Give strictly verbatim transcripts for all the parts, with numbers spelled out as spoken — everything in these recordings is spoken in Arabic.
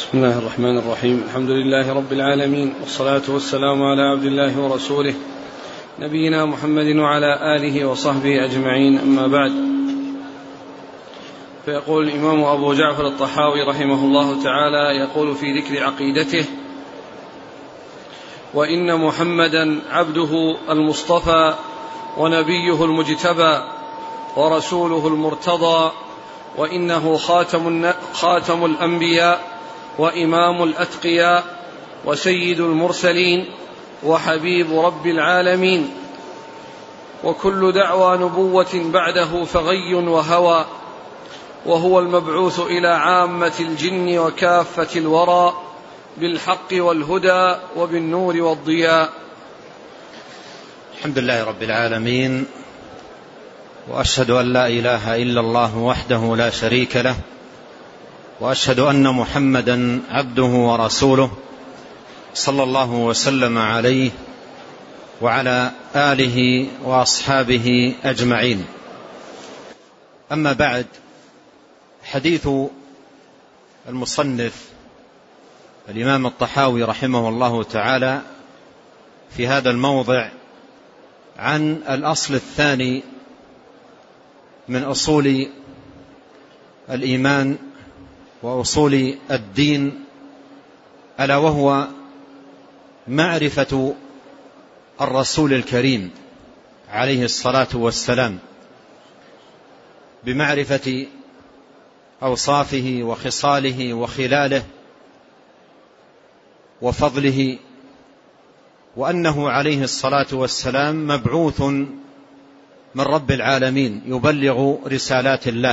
بسم الله الرحمن الرحيم. الحمد لله رب العالمين، والصلاة والسلام على عبد الله ورسوله نبينا محمد وعلى آله وصحبه أجمعين، أما بعد. فيقول الإمام أبو جعفر الطحاوي رحمه الله تعالى، يقول في ذكر عقيدته: وإن محمدا عبده المصطفى ونبيه المجتبى ورسوله المرتضى، وإنه خاتم, خاتم الأنبياء وإمام الأتقياء وسيد المرسلين وحبيب رب العالمين، وكل دعوى نبوة بعده فغي وهوى، وهو المبعوث إلى عامة الجن وكافة الورى بالحق والهدى وبالنور والضياء. الحمد لله رب العالمين، وأشهد أن لا إله إلا الله وحده لا شريك له، وأشهد أن محمدا عبده ورسوله صلى الله وسلم عليه وعلى آله وأصحابه أجمعين. أما بعد، حديث المصنف الإمام الطحاوي رحمه الله تعالى في هذا الموضع عن الأصل الثاني من أصول الإيمان وأصول الدين، ألا وهو معرفة الرسول الكريم عليه الصلاة والسلام، بمعرفة أوصافه وخصاله وخلاله وفضله، وأنه عليه الصلاة والسلام مبعوث من رب العالمين يبلغ رسالات الله.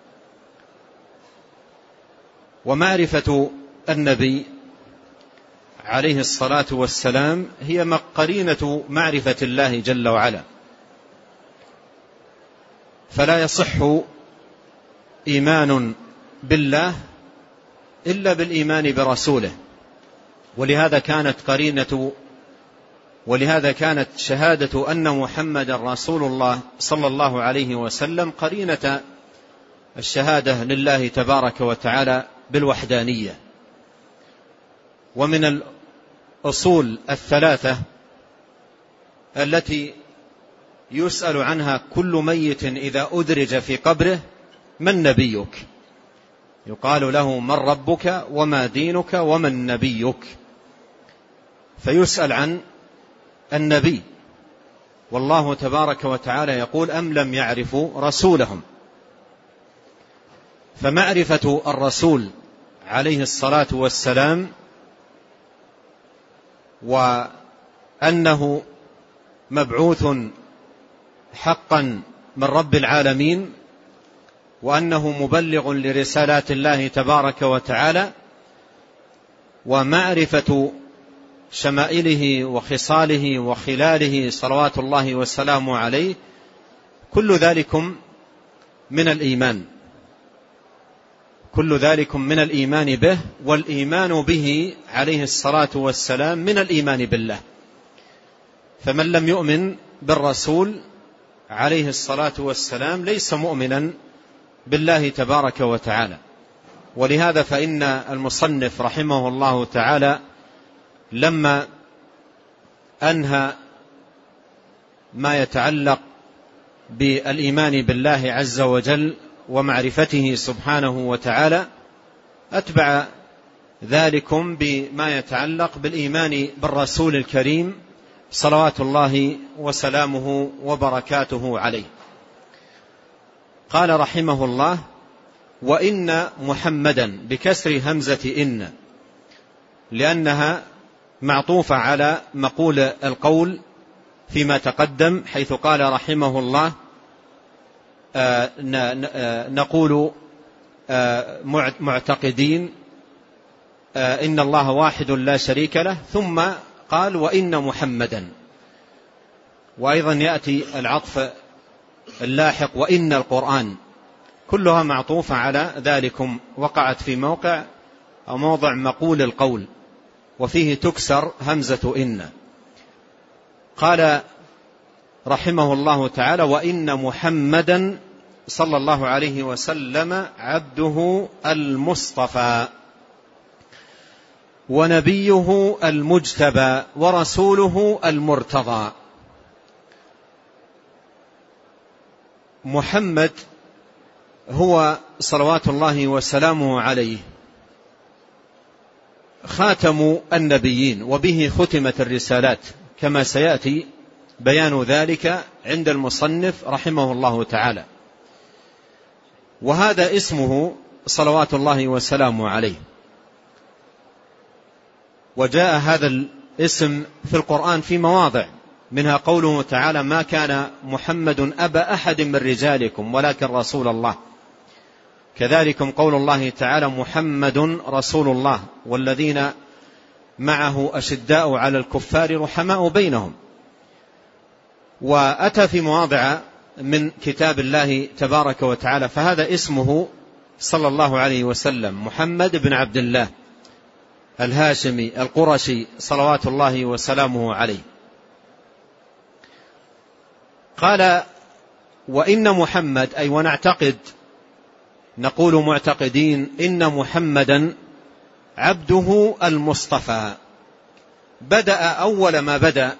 ومعرفة النبي عليه الصلاة والسلام هي قرينة معرفة الله جل وعلا، فلا يصح إيمان بالله إلا بالإيمان برسوله، ولهذا كانت قرينة ولهذا كانت شهادة أن محمد رسول الله صلى الله عليه وسلم قرينة الشهادة لله تبارك وتعالى بالوحدانية. ومن الأصول الثلاثة التي يسأل عنها كل ميت إذا أدرج في قبره: من نبيك؟ يقال له: من ربك وما دينك ومن نبيك؟ فيسأل عن النبي، والله تبارك وتعالى يقول: أم لم يعرفوا رسولهم؟ فمعرفة الرسول عليه الصلاة والسلام وأنه مبعوث حقا من رب العالمين، وأنه مبلغ لرسالات الله تبارك وتعالى، ومعرفة شمائله وخصاله وخلاله صلوات الله وسلامه عليه، كل ذلكم من الإيمان كل ذلكم من الإيمان به، والإيمان به عليه الصلاة والسلام من الإيمان بالله. فمن لم يؤمن بالرسول عليه الصلاة والسلام ليس مؤمنا بالله تبارك وتعالى. ولهذا فإن المصنف رحمه الله تعالى لما أنهى ما يتعلق بالإيمان بالله عز وجل ومعرفته سبحانه وتعالى، أتبع ذلكم بما يتعلق بالإيمان بالرسول الكريم صلوات الله وسلامه وبركاته عليه. قال رحمه الله: وإن محمدا، بكسر همزة إن، لأنها معطوفة على مقول القول فيما تقدم، حيث قال رحمه الله: آه نقول آه معتقدين آه إن الله واحد لا شريك له، ثم قال: وإن محمدا. وأيضا يأتي العطف اللاحق: وإن القرآن، كلها معطوفة على ذلكم، وقعت في موقع أو موضع مقول القول، وفيه تكسر همزة إن. قال رحمه الله تعالى: وإن محمدا صلى الله عليه وسلم عبده المصطفى. ونبيه المجتبى ورسوله المرتضى. محمد هو صلوات الله وسلامه عليه خاتم النبيين، وبه ختمت الرسالات، كما سيأتي بيان ذلك عند المصنف رحمه الله تعالى. وهذا اسمه صلوات الله وسلامه عليه. وجاء هذا الاسم في القرآن في مواضع، منها قوله تعالى: ما كان محمد أبا أحد من رجالكم ولكن رسول الله. كذلك قول الله تعالى: محمد رسول الله والذين معه أشداء على الكفار رحماء بينهم. وأتى في مواضع من كتاب الله تبارك وتعالى. فهذا اسمه صلى الله عليه وسلم محمد بن عبد الله الهاشمي القرشي صلوات الله وسلامه عليه. قال: وإن محمد، أي ونعتقد، نقول معتقدين إن محمدا عبده المصطفى. بدأ أول ما بدأ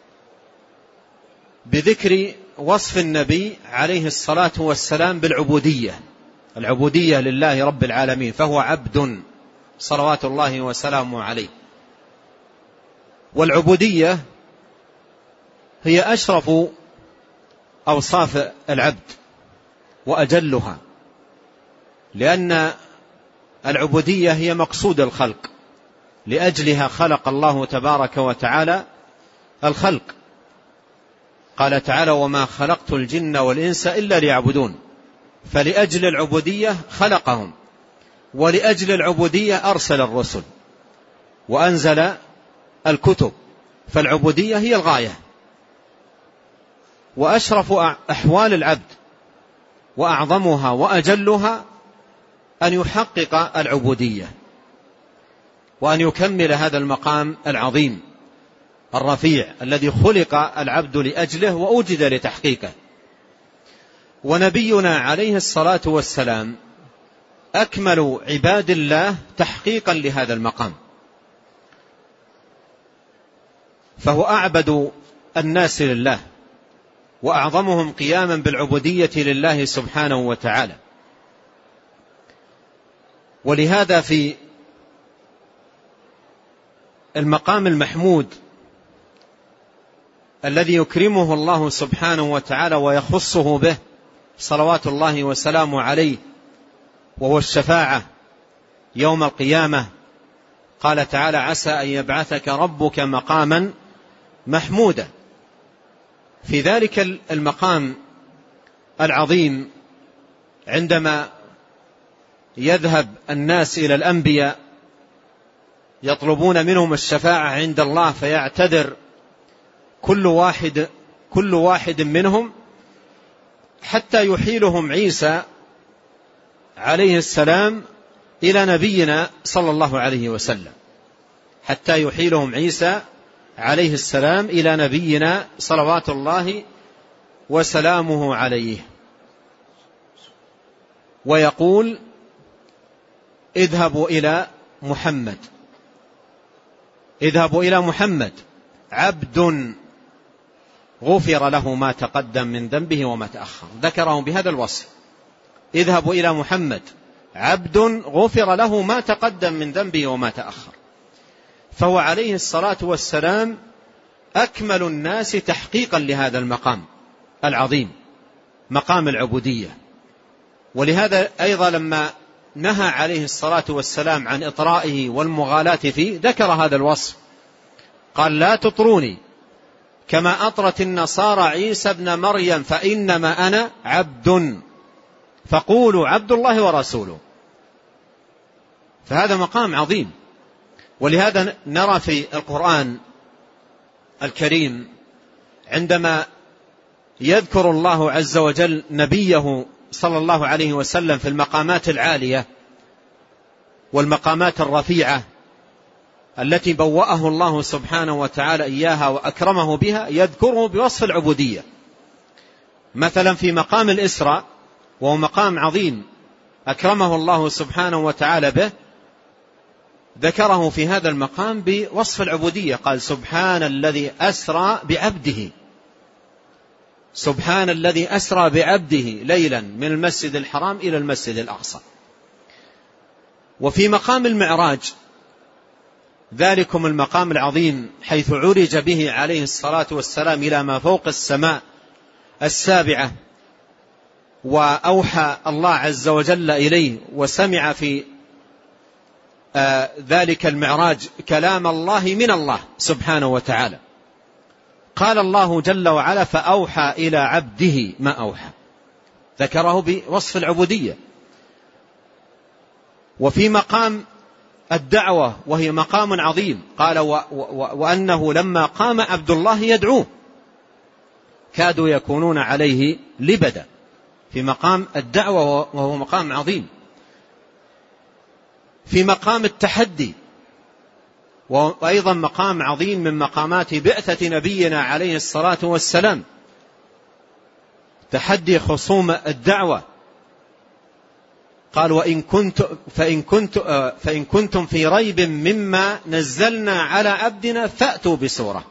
بذكر وصف النبي عليه الصلاة والسلام بالعبودية، العبودية لله رب العالمين، فهو عبد صلوات الله وسلامه عليه. والعبودية هي أشرف أوصاف العبد وأجلها، لأن العبودية هي مقصود الخلق، لأجلها خلق الله تبارك وتعالى الخلق. قال تعالى: وما خلقت الجن والإنس إلا ليعبدون. فلأجل العبودية خلقهم، ولأجل العبودية أرسل الرسل وأنزل الكتب. فالعبودية هي الغاية، وأشرف أحوال العبد وأعظمها وأجلها أن يحقق العبودية، وأن يكمل هذا المقام العظيم الرفيع الذي خلق العبد لأجله وأوجد لتحقيقه. ونبينا عليه الصلاة والسلام أكمل عباد الله تحقيقا لهذا المقام، فهو أعبد الناس لله، وأعظمهم قياما بالعبودية لله سبحانه وتعالى. ولهذا في المقام المحمود الذي يكرمه الله سبحانه وتعالى ويخصه به صلوات الله وسلامه عليه، وهو الشفاعة يوم القيامة، قال تعالى: عسى أن يبعثك ربك مقاما محمودا. في ذلك المقام العظيم عندما يذهب الناس إلى الأنبياء يطلبون منهم الشفاعة عند الله، فيعتذر كل واحد كل واحد منهم حتى يحيلهم عيسى عليه السلام إلى نبينا صلى الله عليه وسلم، حتى يحيلهم عيسى عليه السلام إلى نبينا صلوات الله وسلامه عليه، ويقول: اذهبوا إلى محمد، اذهبوا إلى محمد عبد غفر له ما تقدم من ذنبه وما تأخر. ذكرهم بهذا الوصف: اذهبوا إلى محمد عبد غفر له ما تقدم من ذنبه وما تأخر. فهو عليه الصلاة والسلام أكمل الناس تحقيقا لهذا المقام العظيم، مقام العبودية. ولهذا أيضا لما نهى عليه الصلاة والسلام عن إطرائه والمغالاة فيه ذكر هذا الوصف، قال: لا تطروني كما أطرت النصارى عيسى ابن مريم فإنما أنا عبد فقولوا عبد الله ورسوله. فهذا مقام عظيم. ولهذا نرى في القرآن الكريم عندما يذكر الله عز وجل نبيه صلى الله عليه وسلم في المقامات العالية والمقامات الرفيعة التي بوأه الله سبحانه وتعالى إياها وأكرمه بها، يذكره بوصف العبودية. مثلا في مقام الإسراء، وهو مقام عظيم أكرمه الله سبحانه وتعالى به، ذكره في هذا المقام بوصف العبودية، قال سبحان الذي أسرى بعبده، سبحان الذي أسرى بعبده ليلا من المسجد الحرام إلى المسجد الأقصى. وفي مقام المعراج ذلكم المقام العظيم حيث عرج به عليه الصلاة والسلام إلى ما فوق السماء السابعة، وأوحى الله عز وجل إليه وسمع في آه ذلك المعراج كلام الله من الله سبحانه وتعالى. قال الله جل وعلا فأوحى إلى عبده ما أوحى، ذكره بوصف العبودية. وفي مقام الدعوة وهي مقام عظيم قال و و وأنه لما قام عبد الله يدعوه كادوا يكونون عليه لبدا، في مقام الدعوة وهو مقام عظيم. في مقام التحدي وأيضا مقام عظيم من مقامات بعثة نبينا عليه الصلاة والسلام، تحدي خصوم الدعوة. قال وإن كنت فإن, كنت فإن كنتم في ريب مما نزلنا على عبدنا فأتوا بسورة.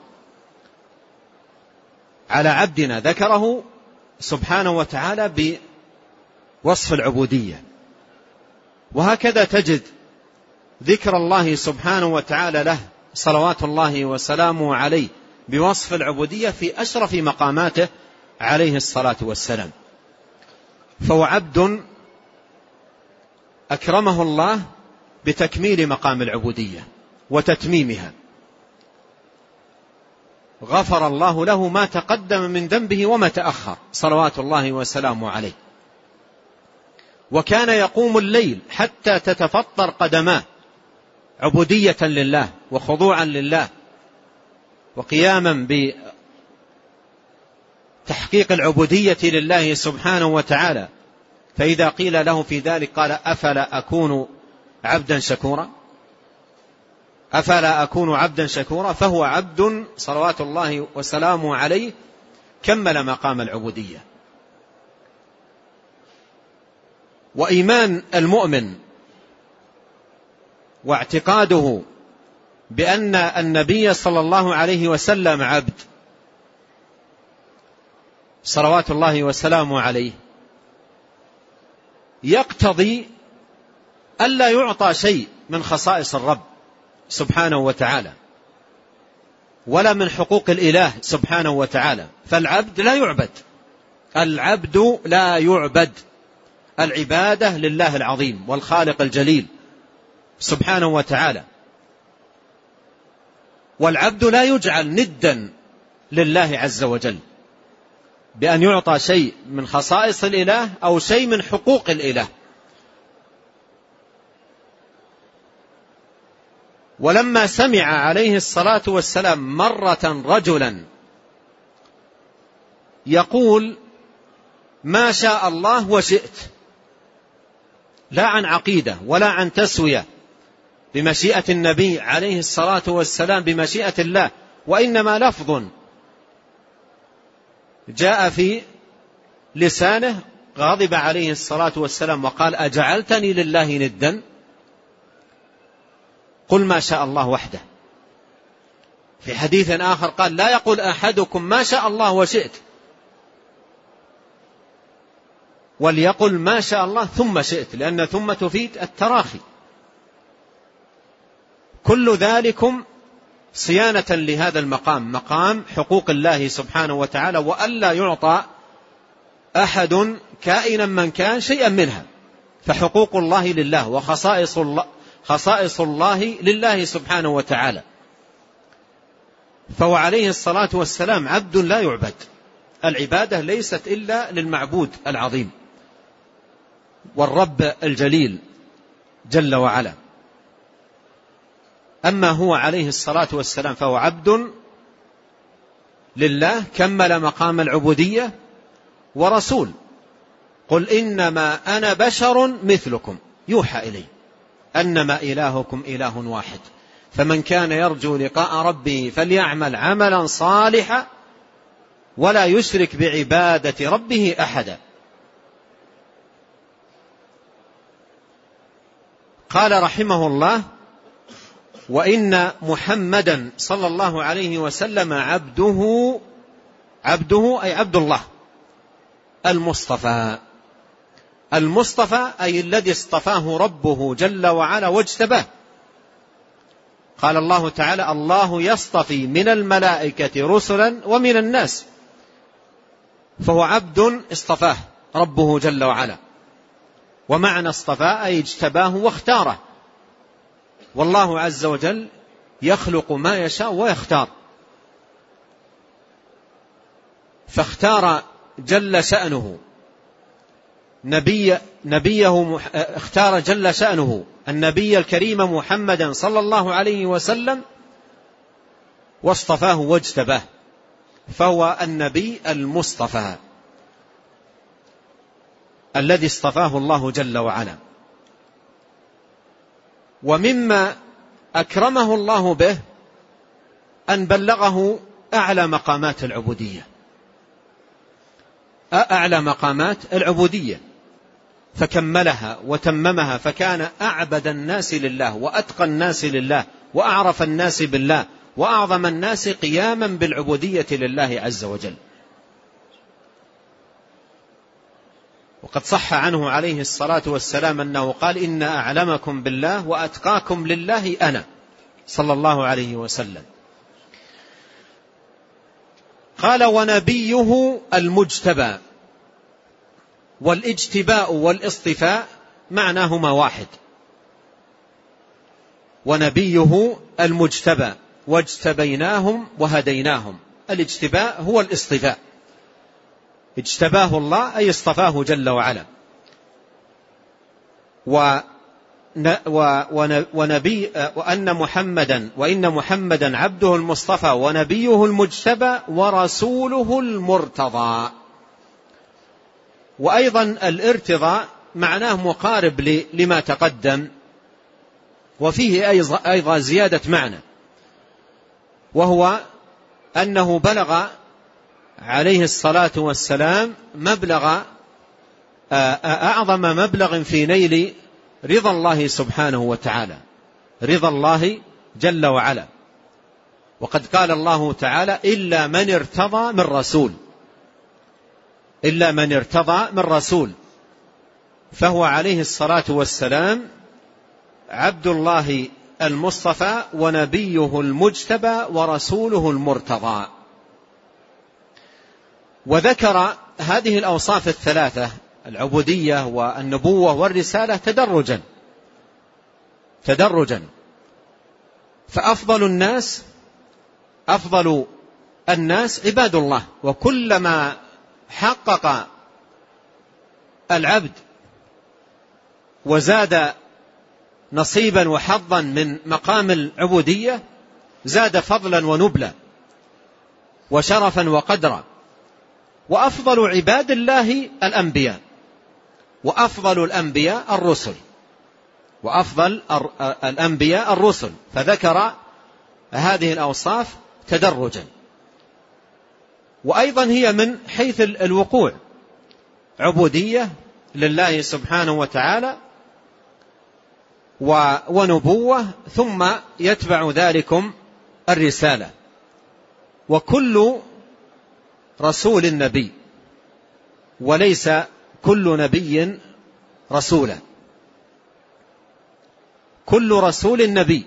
على عبدنا ذكره سبحانه وتعالى بوصف العبودية. وهكذا تجد ذكر الله سبحانه وتعالى له صلوات الله وسلامه عليه بوصف العبودية في أشرف مقاماته عليه الصلاة والسلام. فهو عبد أكرمه الله بتكميل مقام العبودية وتتميمها، غفر الله له ما تقدم من ذنبه وما تأخر صلوات الله وسلامه عليه. وكان يقوم الليل حتى تتفطر قدماه عبودية لله وخضوعا لله وقياما بتحقيق العبودية لله سبحانه وتعالى. فإذا قيل له في ذلك قال أفلا أكون عبدا شكورا، أفلا أكون عبدا شكورا. فهو عبد صلوات الله وسلامه عليه كمل مقام العبودية. وإيمان المؤمن واعتقاده بأن النبي صلى الله عليه وسلم عبد صلوات الله وسلامه عليه يقتضي ألا يعطى شيء من خصائص الرب سبحانه وتعالى ولا من حقوق الإله سبحانه وتعالى. فالعبد لا يعبد، العبد لا يعبد، العبادة لله العظيم والخالق الجليل سبحانه وتعالى. والعبد لا يجعل ندا لله عز وجل بأن يعطى شيء من خصائص الإله أو شيء من حقوق الإله. ولما سمع عليه الصلاة والسلام مرة رجلا يقول ما شاء الله وشئت، لا عن عقيدة ولا عن تسوية بمشيئة النبي عليه الصلاة والسلام بمشيئة الله، وإنما لفظ جاء في لسانه، غضب عليه الصلاة والسلام وقال أجعلتني لله ندا؟ قل ما شاء الله وحده. في حديث آخر قال لا يقول أحدكم ما شاء الله وشئت، وليقل ما شاء الله ثم شئت، لأن ثم تفيد التراخي. كل ذلكم صيانة لهذا المقام، مقام حقوق الله سبحانه وتعالى، وألا يعطى أحد كائنا من كان شيئا منها، فحقوق الله لله وخصائص الله, خصائص الله لله سبحانه وتعالى. فهو عليه الصلاة والسلام عبد لا يعبد، العبادة ليست إلا للمعبود العظيم والرب الجليل جل وعلا. أما هو عليه الصلاة والسلام فهو عبد لله كمل مقام العبودية ورسول. قل إنما أنا بشر مثلكم يوحى إلي أنما إلهكم إله واحد فمن كان يرجو لقاء ربه فليعمل عملا صالحا ولا يشرك بعبادة ربه أحدا. قال رحمه الله وإن محمدا صلى الله عليه وسلم عبده عبده أي عبد الله المصطفى. المصطفى أي الذي اصطفاه ربه جل وعلا واجتباه. قال الله تعالى: الله يصطفي من الملائكة رسلا ومن الناس. فهو عبد اصطفاه ربه جل وعلا. ومعنى اصطفاه أي اجتباه واختاره. والله عز وجل يخلق ما يشاء ويختار، فاختار جل شأنه نبي نبيه اختار جل شأنه النبي الكريم محمدا صلى الله عليه وسلم واصطفاه واجتباه، فهو النبي المصطفى الذي اصطفاه الله جل وعلا. ومما أكرمه الله به أن بلغه أعلى مقامات العبودية أعلى مقامات العبودية فكملها وتممها، فكان أعبد الناس لله وأتقى الناس لله وأعرف الناس بالله وأعظم الناس قياما بالعبودية لله عز وجل. وقد صح عنه عليه الصلاة والسلام أنه قال: إن أعلمكم بالله وأتقاكم لله أنا، صلى الله عليه وسلم. قال: ونبيه المجتبى. والاجتباء والاصطفاء معناهما واحد. ونبيه المجتبى واجتبيناهم وهديناهم. الاجتباء هو الاصطفاء، اجتباه الله أي اصطفاه جل وعلا. ونبي وأن محمدا وإن محمدا عبده المصطفى ونبيه المجتبى ورسوله المرتضى. وأيضا الارتضاء معناه مقارب لما تقدم، وفيه أيضا زيادة معنى، وهو أنه بلغ عليه الصلاة والسلام مبلغ أعظم مبلغ في نيل رضا الله سبحانه وتعالى، رضا الله جل وعلا. وقد قال الله تعالى: إلا من ارتضى من رسول، إلا من ارتضى من رسول. فهو عليه الصلاة والسلام عبد الله المصطفى ونبيه المجتبى ورسوله المرتضى. وذكر هذه الأوصاف الثلاثة، العبودية والنبوة والرسالة، تدرجا تدرجا فأفضل الناس أفضل الناس عباد الله. وكلما حقق العبد وزاد نصيبا وحظا من مقام العبودية زاد فضلا ونبلا وشرفا وقدرا. وأفضل عباد الله الأنبياء، وأفضل الأنبياء الرسل، وأفضل الأنبياء الرسل. فذكر هذه الأوصاف تدرجا. وأيضا هي من حيث الوقوع عبودية لله سبحانه وتعالى ونبوة، ثم يتبع ذلكم الرسالة. وكل رسول نبي، وليس كل نبي رسولا. كل رسول نبي،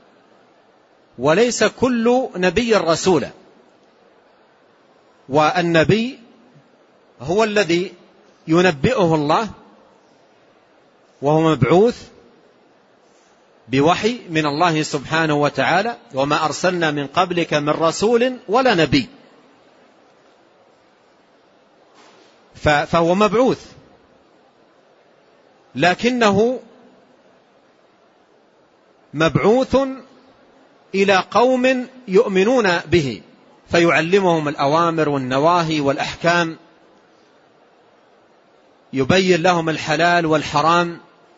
وليس كل نبي رسولا. والنبي هو الذي ينبئه الله، وهو مبعوث بوحي من الله سبحانه وتعالى: وما أرسلنا من قبلك من رسول ولا نبي. فهو مبعوث، لكنه مبعوث إلى قوم يؤمنون به، فيعلمهم الأوامر والنواهي والأحكام، يبين لهم الحلال والحرام.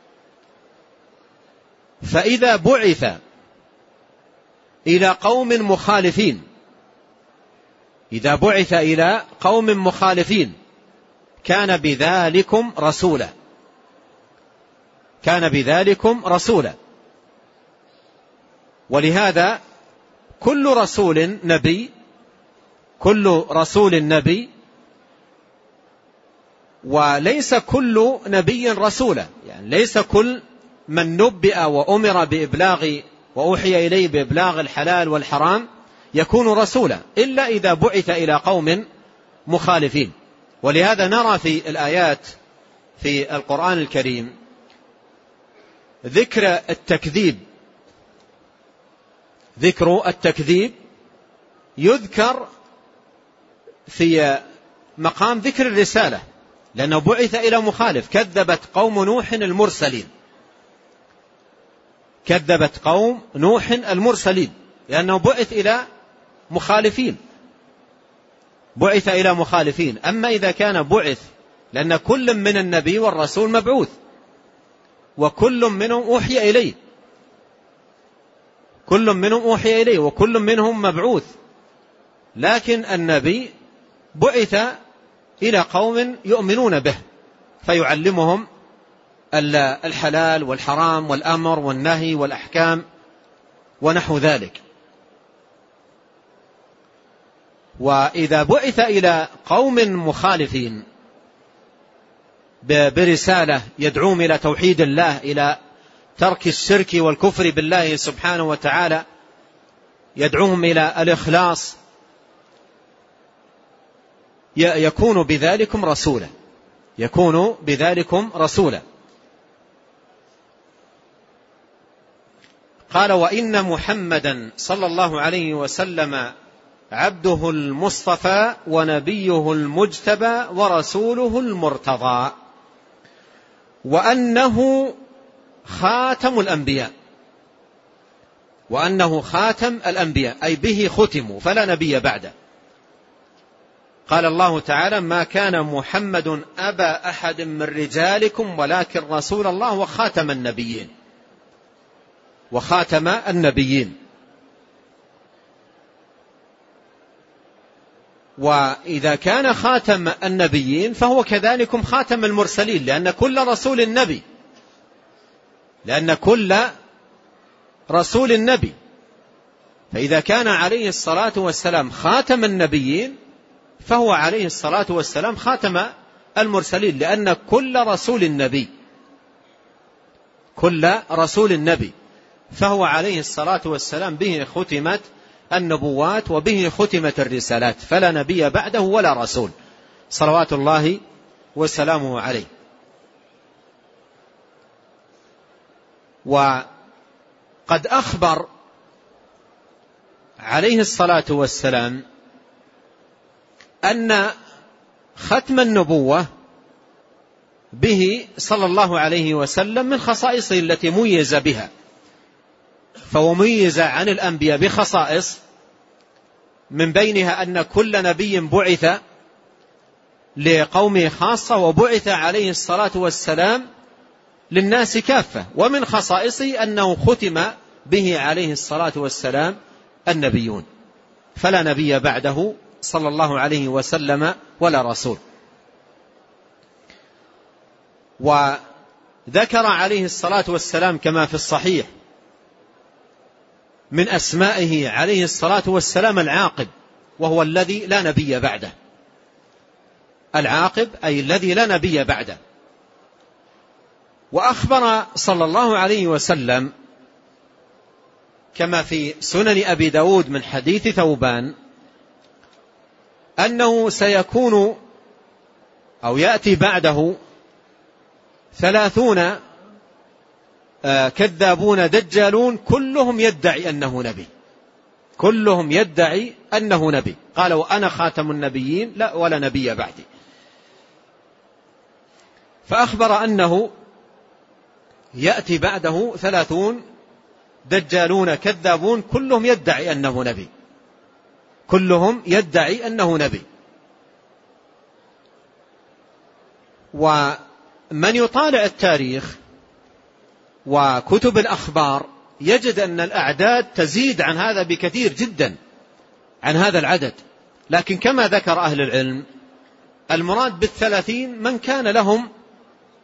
فإذا بعث إلى قوم مخالفين إذا بعث إلى قوم مخالفين كان بذلكم رسولا كان بذلكم رسولا ولهذا كل رسول نبي، كل رسول نبي، وليس كل نبي رسولا، يعني ليس كل من نبئ وأمر بإبلاغ وأوحي إليه بإبلاغ الحلال والحرام يكون رسولا إلا إذا بعث إلى قوم مخالفين. ولهذا نرى في الآيات في القرآن الكريم ذكر التكذيب، ذكر التكذيب يذكر في مقام ذكر الرسالة، لأنه بعث إلى مخالف. كذبت قوم نوح المرسلين، كذبت قوم نوح المرسلين، لأنه بعث إلى مخالفين، بعث إلى مخالفين. أما إذا كان بعث، لأن كل من النبي والرسول مبعوث، وكل منهم أوحي إليه، كل منهم أوحي إليه وكل منهم مبعوث، لكن النبي بعث إلى قوم يؤمنون به فيعلمهم الحلال والحرام والأمر والنهي والأحكام ونحو ذلك. وإذا بعث إلى قوم مخالفين برسالة يدعوهم إلى توحيد الله، إلى ترك الشرك والكفر بالله سبحانه وتعالى، يدعوهم إلى الإخلاص، يكون بذلكم رسولا، يكون بذلكم رسولا. قال: وإن محمدا صلى الله عليه وسلم عبده المصطفى ونبيه المجتبى ورسوله المرتضى، وأنه خاتم الأنبياء، وأنه خاتم الأنبياء أي به ختموا فلا نبي بعده. قال الله تعالى: ما كان محمد أبا أحد من رجالكم ولكن رسول الله وخاتم النبيين، وخاتم النبيين. وإذا كان خاتم النبيين فهو كذلكم خاتم المرسلين، لأن كل رسول نبي، لأن كل رسول نبي. فإذا كان عليه الصلاة والسلام خاتم النبيين فهو عليه الصلاة والسلام خاتم المرسلين، لأن كل رسول نبي، كل رسول نبي، فهو عليه الصلاة والسلام به ختمت النبوات وبه ختمت الرسالات، فلا نبي بعده ولا رسول صلوات الله وسلامه عليه. وقد أخبر عليه الصلاة والسلام أن ختم النبوة به صلى الله عليه وسلم من خصائصه التي ميز بها، فهو ميز عن الأنبياء بخصائص، من بينها أن كل نبي بعث لقومه خاصة، وبعث عليه الصلاة والسلام للناس كافة. ومن خصائصه أنه ختم به عليه الصلاة والسلام النبيون، فلا نبي بعده صلى الله عليه وسلم ولا رسول. وذكر عليه الصلاة والسلام كما في الصحيح من أسمائه عليه الصلاة والسلام العاقب، وهو الذي لا نبي بعده، العاقب أي الذي لا نبي بعده. وأخبر صلى الله عليه وسلم كما في سنن أبي داود من حديث ثوبان أنه سيكون أو يأتي بعده ثلاثون كذابون دجالون كلهم يدعي أنه نبي، كلهم يدعي أنه نبي. قال: وأنا خاتم النبيين لا ولا نبي بعدي. فأخبر أنه يأتي بعده ثلاثون دجالون كذابون كلهم يدعي أنه نبي، كلهم يدعي أنه نبي. ومن يطالع التاريخ وكتب الأخبار يجد أن الأعداد تزيد عن هذا بكثير جدا، عن هذا العدد. لكن كما ذكر أهل العلم المراد بالثلاثين من كان لهم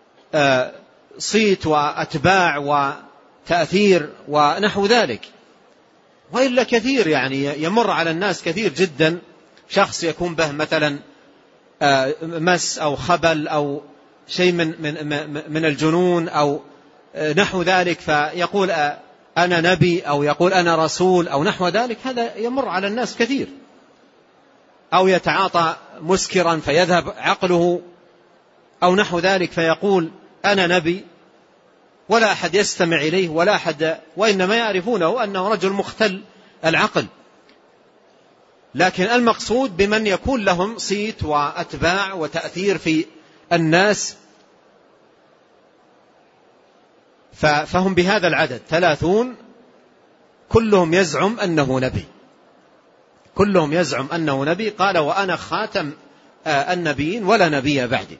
صيت وأتباع وتأثير ونحو ذلك، وإلا كثير يعني يمر على الناس كثير جدا شخص يكون به مثلا مس أو خبل أو شيء من, من, من الجنون أو نحو ذلك، فيقول أنا نبي أو يقول أنا رسول أو نحو ذلك. هذا يمر على الناس كثير. أو يتعاطى مسكرا فيذهب عقله أو نحو ذلك فيقول أنا نبي، ولا أحد يستمع إليه ولا أحد، وإنما يعرفونه أنه رجل مختل العقل. لكن المقصود بمن يكون لهم صيت وأتباع وتأثير في الناس، فهم بهذا العدد ثلاثون، كلهم يزعم أنه نبي، كلهم يزعم أنه نبي. قال وأنا خاتم النبيين ولا نبي بعدي.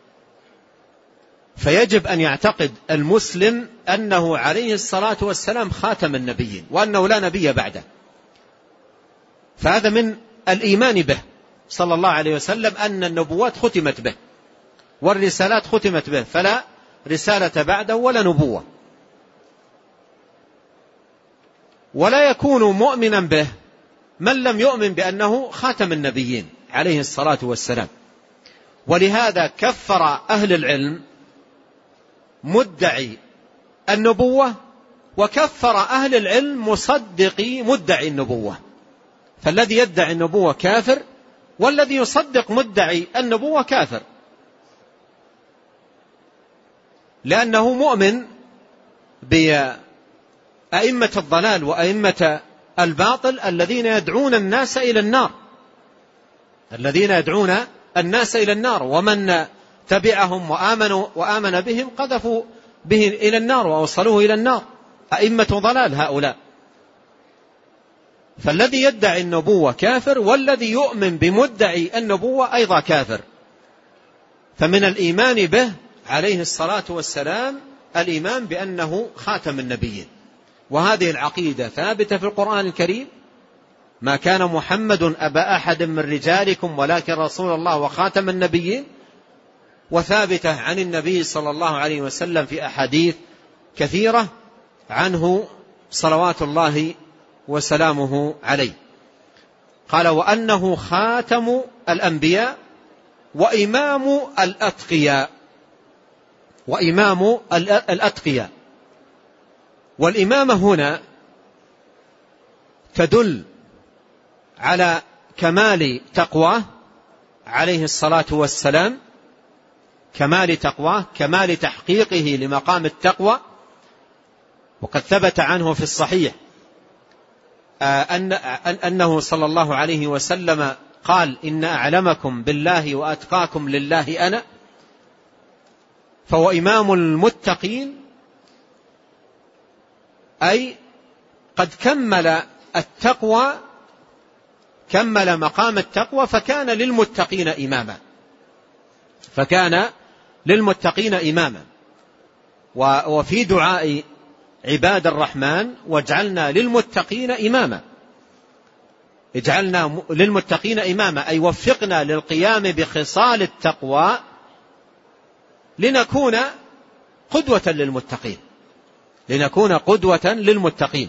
فيجب أن يعتقد المسلم أنه عليه الصلاة والسلام خاتم النبيين وأنه لا نبي بعده. فهذا من الإيمان به صلى الله عليه وسلم، أن النبوات ختمت به والرسالات ختمت به، فلا رسالة بعده ولا نبوة. ولا يكون مؤمنا به من لم يؤمن بأنه خاتم النبيين عليه الصلاة والسلام. ولهذا كفر أهل العلم مدعي النبوة، وكفر أهل العلم مصدقي مدعي النبوة. فالذي يدعي النبوة كافر، والذي يصدق مدعي النبوة كافر، لأنه مؤمن بأئمة الضلال وأئمة الباطل الذين يدعون الناس إلى النار، الذين يدعون الناس إلى النار، ومن تبعهم وآمنوا وآمن بهم قذفوا به إلى النار وأوصلوه إلى النار، أئمة ضلال هؤلاء. فالذي يدعي النبوة كافر، والذي يؤمن بمدعي النبوة أيضا كافر. فمن الإيمان به عليه الصلاة والسلام الإيمان بأنه خاتم النبيين، وهذه العقيدة ثابتة في القرآن الكريم: ما كان محمد أبا أحد من رجالكم ولكن رسول الله وخاتم النبيين. وثابتة عن النبي صلى الله عليه وسلم في أحاديث كثيرة عنه صلوات الله وسلامه عليه. قال وأنه خاتم الأنبياء وإمام الأتقياء، وإمام الأتقياء. والإمامة هنا تدل على كمال تقواه عليه الصلاة والسلام، كمال تقواه، كمال تحقيقه لمقام التقوى. وقد ثبت عنه في الصحيح أن أنه صلى الله عليه وسلم قال: إن أعلمكم بالله وأتقاكم لله أنا. فهو إمام المتقين، أي قد كمل التقوى، كمل مقام التقوى، فكان للمتقين إماما، فكان للمتقين إماما. وفي دعاء عباد الرحمن: واجعلنا للمتقين إماما، اجعلنا للمتقين إماما، أي وفقنا للقيام بخصال التقوى لنكون قدوة للمتقين، لنكون قدوة للمتقين.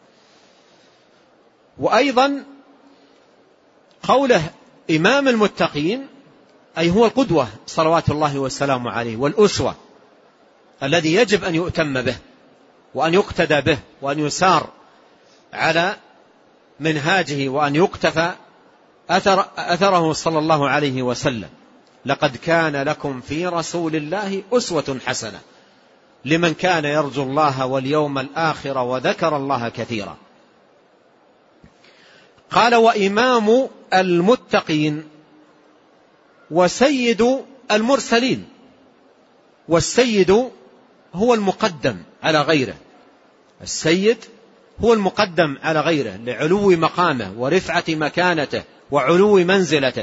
وأيضا قوله إمام المتقين أي هو القدوة صلوات الله وسلامه عليه، والأسوة الذي يجب أن يؤتم به وأن يقتدى به وأن يسار على منهاجه وأن يقتفى أثر أثره صلى الله عليه وسلم. لقد كان لكم في رسول الله أسوة حسنة لمن كان يرجو الله واليوم الآخر وذكر الله كثيرا. قال وإمام المتقين وسيد المرسلين. والسيد هو المقدم على غيره، السيد هو المقدم على غيره لعلو مقامه ورفعة مكانته وعلو منزلته،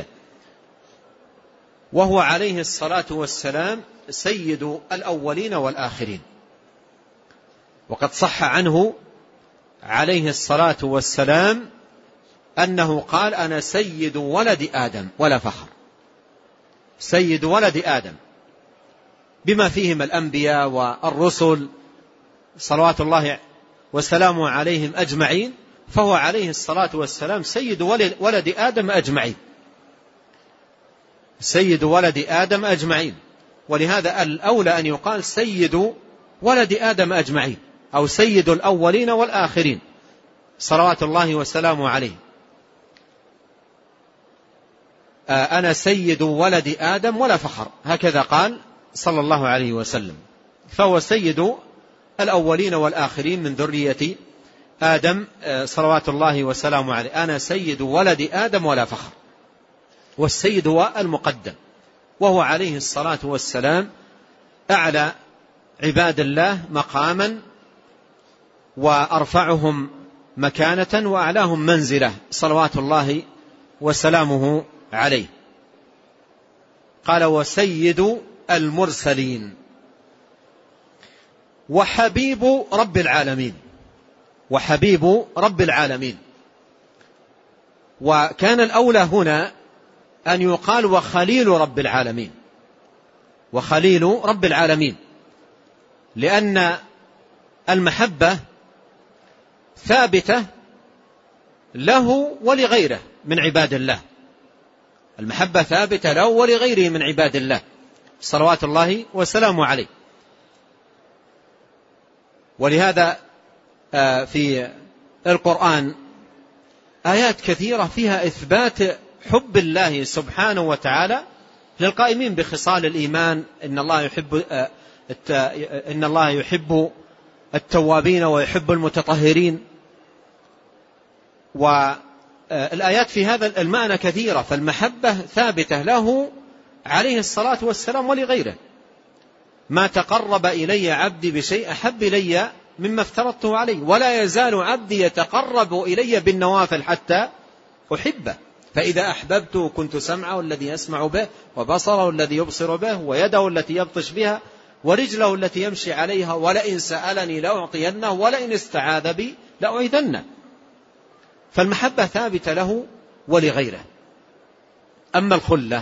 وهو عليه الصلاة والسلام سيد الأولين والآخرين. وقد صح عنه عليه الصلاة والسلام أنه قال: أنا سيد ولد آدم ولا فخر. سيد ولد آدم، بما فيهم الأنبياء والرسل صلوات الله وسلامه عليهم أجمعين، فهو عليه الصلاة والسلام سيد ولد آدم أجمعين، سيد ولد آدم أجمعين. ولهذا الأولى أن يقال سيد ولد آدم أجمعين، أو سيد الأولين والآخرين صلوات الله وسلامه عليه. أنا سيد ولد آدم ولا فخر، هكذا قال صلى الله عليه وسلم. فهو سيد الأولين والآخرين من ذرية آدم صلوات الله وسلامه عليه. أنا سيد ولد آدم ولا فخر. والسيد هو المقدم، وهو عليه الصلاة والسلام أعلى عباد الله مقاما وأرفعهم مكانة وأعلاهم منزلة صلوات الله وسلامه عليه. قال وسيد المرسلين وحبيب رب العالمين، وحبيب رب العالمين. وكان الأولى هنا أن يقال وخليل رب العالمين، وخليل رب العالمين، لأن المحبة ثابتة له ولغيره من عباد الله، المحبة ثابتة له ولغيره من عباد الله صلوات الله وسلامه عليه. ولهذا في القرآن آيات كثيرة فيها إثبات حب الله سبحانه وتعالى للقائمين بخصال الإيمان. إن الله يحب إن الله يحب التوابين ويحب المتطهرين. والآيات في هذا المعنى كثيرة. فالمحبة ثابتة له عليه الصلاة والسلام ولغيره. ما تقرب إلي عبدي بشيء أحب إلي مما افترضته عليه، ولا يزال عبدي يتقرب إلي بالنوافل حتى أحبه. فإذا أحببته كنت سمعه الذي يسمع به، وبصره الذي يبصر به، ويده التي يبطش بها، ورجله التي يمشي عليها، ولئن سألني لأعطينه، ولئن استعاذ بي لأعيذنه. فالمحبة ثابتة له ولغيره. أما الخلة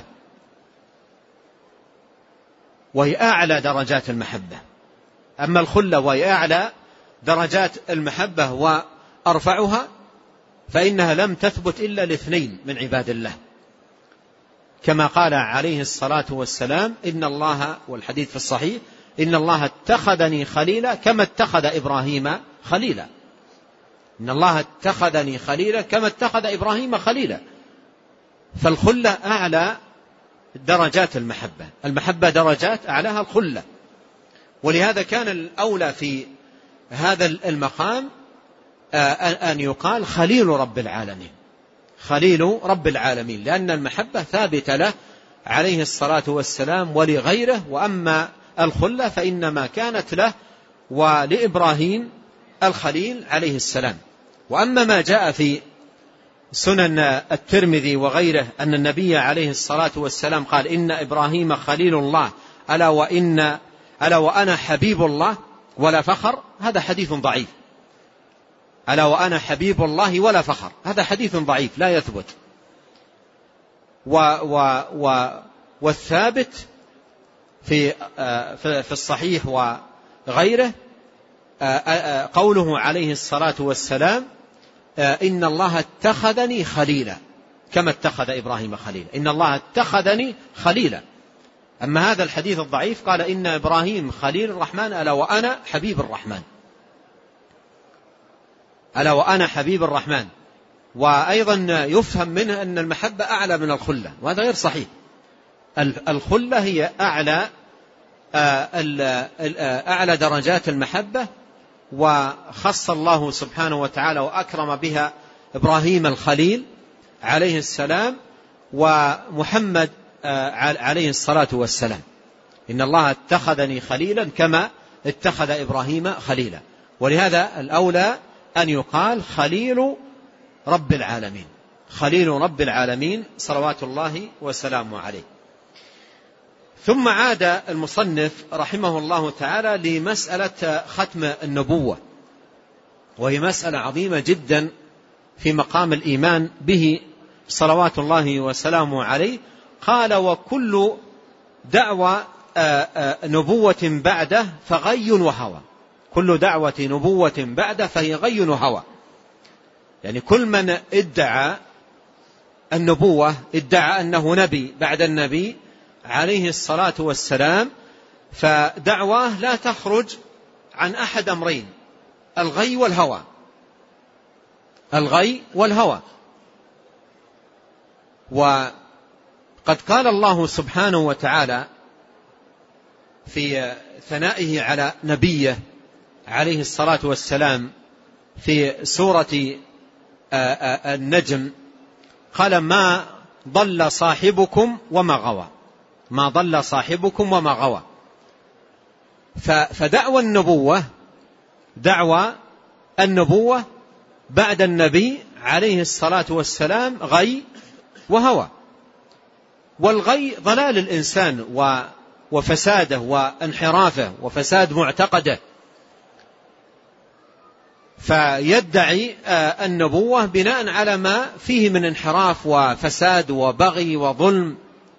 وهي أعلى درجات المحبة، أما الخلة وهي أعلى درجات المحبة وأرفعها، فإنها لم تثبت إلا لاثنين من عباد الله، كما قال عليه الصلاة والسلام إن الله، والحديث في الصحيح، إن الله اتخذني خليلا كما اتخذ إبراهيم خليلا. إن الله اتخذني خليلا كما اتخذ إبراهيم خليلا. فالخلة أعلى درجات المحبة، المحبة درجات أعلاها الخلة. ولهذا كان الأولى في هذا المقام أن يقال خليل رب العالمين، خليل رب العالمين، لأن المحبة ثابتة له عليه الصلاة والسلام ولغيره. وأما الخلة فإنما كانت له ولإبراهيم الخليل عليه السلام. وأما ما جاء في سنن الترمذي وغيره أن النبي عليه الصلاة والسلام قال إن إبراهيم خليل الله ألا وإن ألا وأنا حبيب الله ولا فخر، هذا حديث ضعيف. ألا وأنا حبيب الله ولا فخر، هذا حديث ضعيف لا يثبت. و و و والثابت في في الصحيح وغيره قوله عليه الصلاة والسلام إن الله اتخذني خليلا كما اتخذ إبراهيم خليلا، إن الله اتخذني خليلا. أما هذا الحديث الضعيف قال إن إبراهيم خليل الرحمن ألا وأنا حبيب الرحمن، ألا وأنا حبيب الرحمن. وأيضا يفهم منه أن المحبة أعلى من الخلة، وهذا غير صحيح. الخلة هي أعلى أعلى درجات المحبة، وخص الله سبحانه وتعالى وأكرم بها إبراهيم الخليل عليه السلام ومحمد عليه الصلاة والسلام. إن الله اتخذني خليلا كما اتخذ إبراهيم خليلا. ولهذا الأولى أن يقال خليل رب العالمين، خليل رب العالمين صلوات الله وسلامه عليه. ثم عاد المصنف رحمه الله تعالى لمسألة ختم النبوة، وهي مسألة عظيمة جدا في مقام الإيمان به صلوات الله وسلامه عليه. قال وكل دعوة نبوة بعده فغي وهوى، كل دعوة نبوة بعده فهي غي وهوى. يعني كل من ادعى النبوة ادعى أنه نبي بعد النبي عليه الصلاة والسلام، فدعواه لا تخرج عن أحد أمرين: الغي والهوى. الغي والهوى. وقد قال الله سبحانه وتعالى في ثنائه على نبيه عليه الصلاة والسلام في سورة النجم قال: ما ضل صاحبكم وما غوى. ما ضل صاحبكم وما غوى. فدعوى النبوة دعوى النبوة بعد النبي عليه الصلاة والسلام غي وهوى. والغي ضلال الإنسان وفساده وانحرافه وفساد معتقده، فيدعي النبوة بناء على ما فيه من انحراف وفساد وبغي وظلم.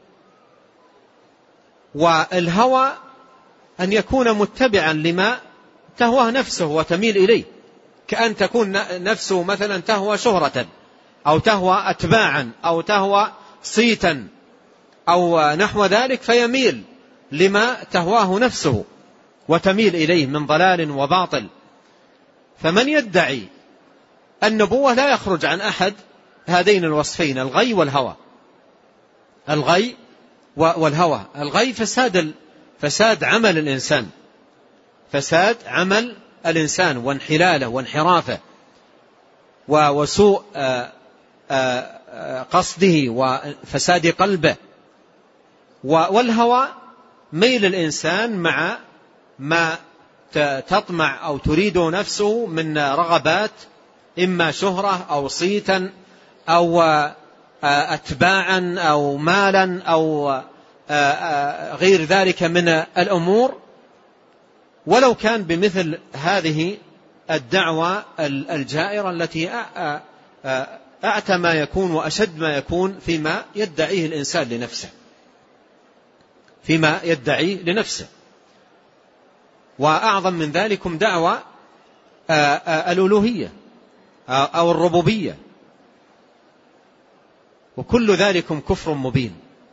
والهوى أن يكون متبعا لما تهوى نفسه وتميل إليه، كأن تكون نفسه مثلا تهوى شهرة أو تهوى أتباعا أو تهوى صيتا أو نحو ذلك، فيميل لما تهواه نفسه وتميل إليه من ضلال وباطل. فمن يدعي النبوة لا يخرج عن أحد هذين الوصفين: الغي والهوى. الغي والهوى. الغي فساد فساد عمل الإنسان، فساد عمل الإنسان وانحلاله وانحرافه وسوء قصده وفساد قلبه. والهوى ميل الإنسان مع ما تطمع أو تريد نفسه من رغبات، إما شهرة أو صيتا أو أتباعا أو مالا أو غير ذلك من الأمور، ولو كان بمثل هذه الدعوة الجائرة التي أعتى ما يكون وأشد ما يكون فيما يدعيه الإنسان لنفسه فيما يدعيه لنفسه. وأعظم من ذلكم دعوة الألوهية أو الربوبية، وكل ذلكم كفر مبين.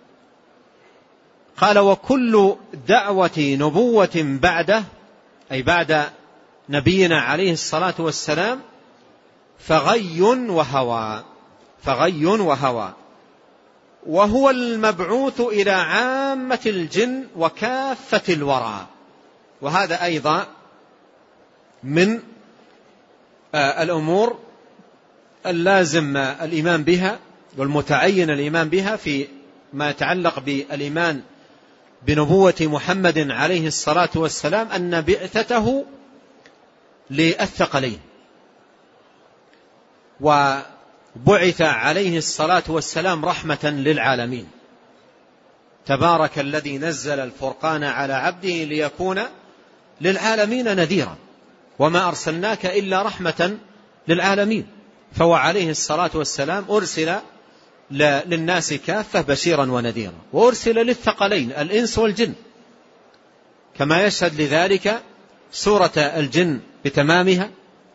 قال: وكل دعوة نبوة بعده، أي بعد نبينا عليه الصلاة والسلام، فغي وهوى. فغي وهوى. وهو المبعوث إلى عامة الجن وكافة الورى. وهذا أيضا من الأمور اللازم الإيمان بها والمتعين الإيمان بها في ما يتعلق بالإيمان بنبوة محمد عليه الصلاة والسلام، أن بعثته للثقلين. وبعث عليه الصلاة والسلام رحمة للعالمين. تبارك الذي نزل الفرقان على عبده ليكون للعالمين نذيرا وما أرسلناك إلا رحمة للعالمين. فهو عليه الصلاة والسلام أرسل للناس كافة بشيرا ونذيرا، وأرسل للثقلين الإنس والجن، كما يشهد لذلك سورة الجن بتمامها،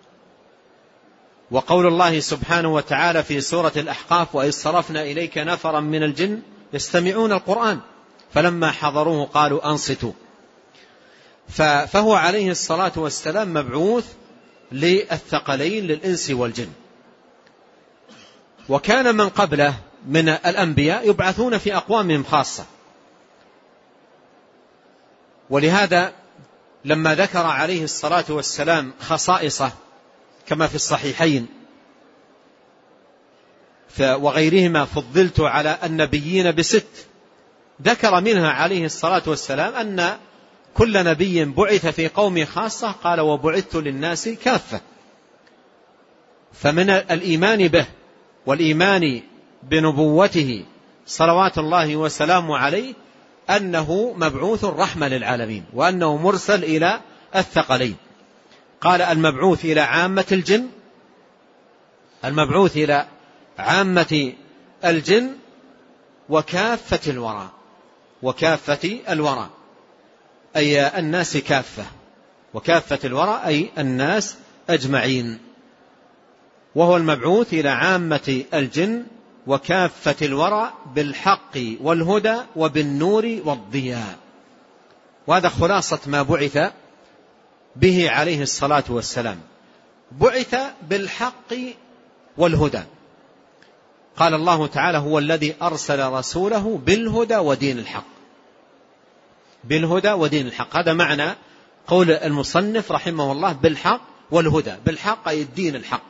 وقول الله سبحانه وتعالى في سورة الأحقاف: وإذ صرفنا إليك نفرا من الجن يستمعون القرآن فلما حضروه قالوا أنصتوا. فهو عليه الصلاة والسلام مبعوث للثقلين للإنس والجن. وكان من قبله من الأنبياء يبعثون في أقوامهم خاصة، ولهذا لما ذكر عليه الصلاة والسلام خصائصه كما في الصحيحين وغيرهما: فضلت على النبيين بست، ذكر منها عليه الصلاة والسلام أن كل نبي بعث في قوم خاصة، قال: وبعثت للناس كافة. فمن الإيمان به والإيمان بنبوته صلوات الله وسلامه عليه أنه مبعوث رحمة للعالمين، وأنه مرسل إلى الثقلين. قال: المبعوث إلى عامة الجن المبعوث إلى عامة الجن وكافة الورى. وكافة الورى أي الناس كافة، وكافة الورى أي الناس أجمعين. وهو المبعوث إلى عامة الجن وكافة الورى بالحق والهدى وبالنور والضياء. وهذا خلاصة ما بعث به عليه الصلاة والسلام. بعث بالحق والهدى. قال الله تعالى: هو الذي أرسل رسوله بالهدى ودين الحق. بالهدى ودين الحق، هذا معنى قول المصنف رحمه الله بالحق والهدى. بالحق أي الدين الحق،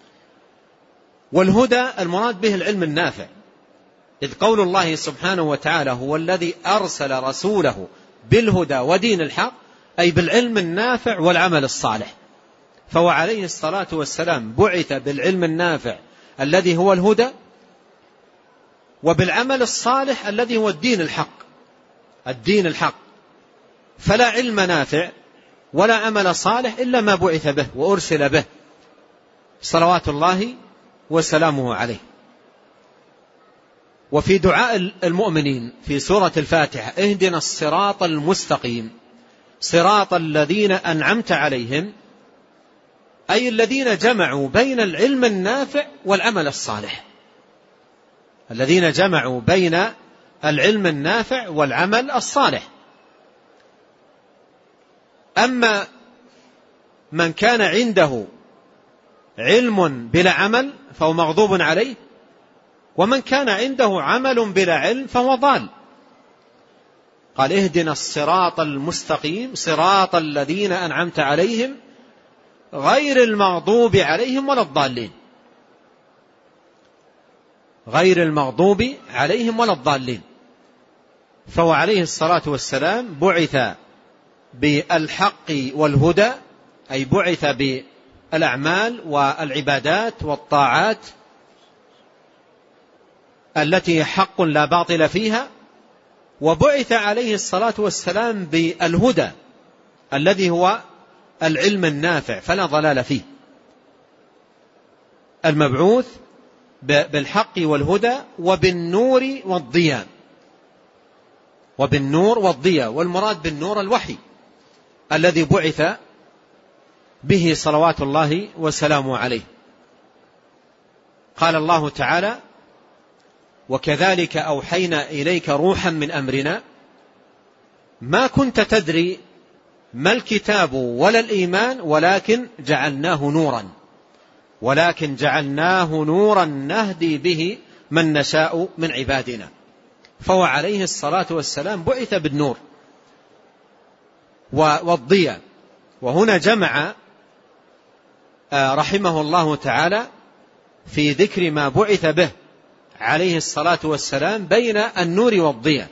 والهدى المراد به العلم النافع، إذ قول الله سبحانه وتعالى: هو الذي أرسل رسوله بالهدى ودين الحق، أي بالعلم النافع والعمل الصالح. فهو عليه الصلاة والسلام بعث بالعلم النافع الذي هو الهدى، وبالعمل الصالح الذي هو الدين الحق. الدين الحق، فلا علم نافع ولا عمل صالح إلا ما بعث به وأرسل به صلوات الله وسلامه عليه. وفي دعاء المؤمنين في سورة الفاتحة: اهدنا الصراط المستقيم صراط الذين أنعمت عليهم، أي الذين جمعوا بين العلم النافع والعمل الصالح. الذين جمعوا بين العلم النافع والعمل الصالح. أما من كان عنده علم بلا عمل فهو مغضوب عليه، ومن كان عنده عمل بلا علم فهو ضال. قال: اهدنا الصراط المستقيم صراط الذين أنعمت عليهم غير المغضوب عليهم ولا الضالين. غير المغضوب عليهم ولا الضالين. فهو عليه الصلاة والسلام بعث بالحق والهدى، أي بعث بالأعمال والعبادات والطاعات التي حق لا باطل فيها، وبعث عليه الصلاة والسلام بالهدى الذي هو العلم النافع فلا ضلال فيه. المبعوث بالحق والهدى وبالنور والضياء. وبالنور والضياء، والمراد بالنور الوحي الذي بعث به صلوات الله وسلامه عليه. قال الله تعالى: وكذلك أوحينا إليك روحا من أمرنا ما كنت تدري ما الكتاب ولا الإيمان ولكن جعلناه نورا ولكن جعلناه نورا نهدي به من نشاء من عبادنا. فهو عليه الصلاة والسلام بعث بالنور والضياء. وهنا جمع رحمه الله تعالى في ذكر ما بعث به عليه الصلاة والسلام بين النور والضياء.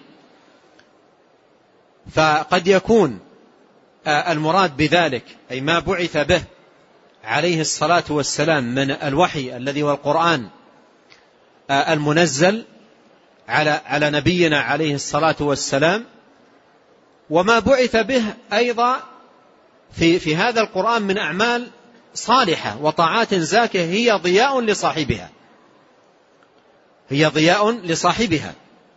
فقد يكون المراد بذلك أي ما بعث به عليه الصلاة والسلام من الوحي الذي هو القرآن المنزل على على نبينا عليه الصلاة والسلام، وما بعث به أيضا في في هذا القرآن من أعمال صالحة وطاعات زاكية هي ضياء لصاحبها هي ضياء لصاحبها.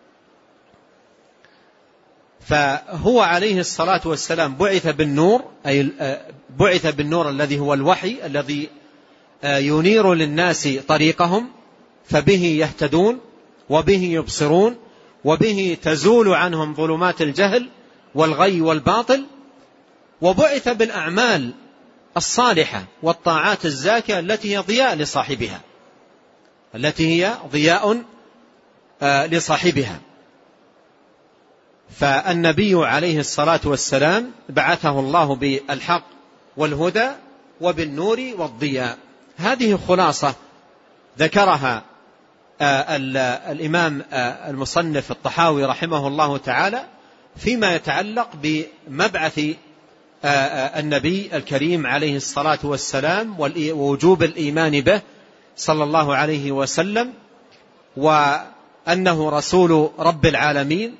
فهو عليه الصلاة والسلام بعث بالنور، أي بعث بالنور الذي هو الوحي الذي ينير للناس طريقهم، فبه يهتدون وبه يبصرون وبه تزول عنهم ظلمات الجهل والغي والباطل. وبعث بالأعمال الصالحة والطاعات الزاكية التي هي ضياء لصاحبها التي هي ضياء لصاحبها. فالنبي عليه الصلاة والسلام بعثه الله بالحق والهدى وبالنور والضياء. هذه خلاصة ذكرها الإمام المصنف الطحاوي رحمه الله تعالى فيما يتعلق بمبعث النبي الكريم عليه الصلاة والسلام ووجوب الإيمان به صلى الله عليه وسلم، وأنه رسول رب العالمين،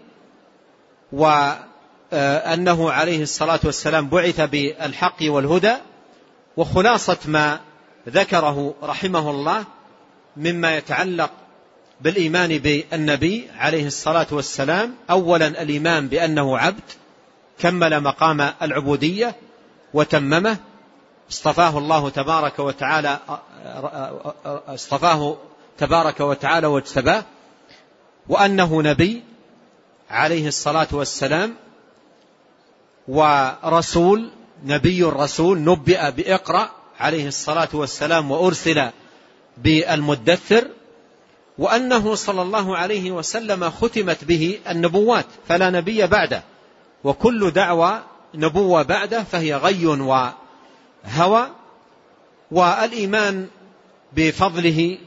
وأنه عليه الصلاة والسلام بعث بالحق والهدى. وخلاصة ما ذكره رحمه الله مما يتعلق بالإيمان بالنبي عليه الصلاة والسلام: أولا الإيمان بأنه عبد كمل مقام العبودية وتممه، اصطفاه الله تبارك وتعالى اصطفاه تبارك وتعالى واجتباه، وأنه نبي عليه الصلاة والسلام ورسول، نبي الرسول، نبئ بإقرأ عليه الصلاة والسلام وأرسل بالمدثر، وأنه صلى الله عليه وسلم ختمت به النبوات فلا نبي بعده، وكل دعوة نبوة بعده فهي غي وهوى. والإيمان بفضله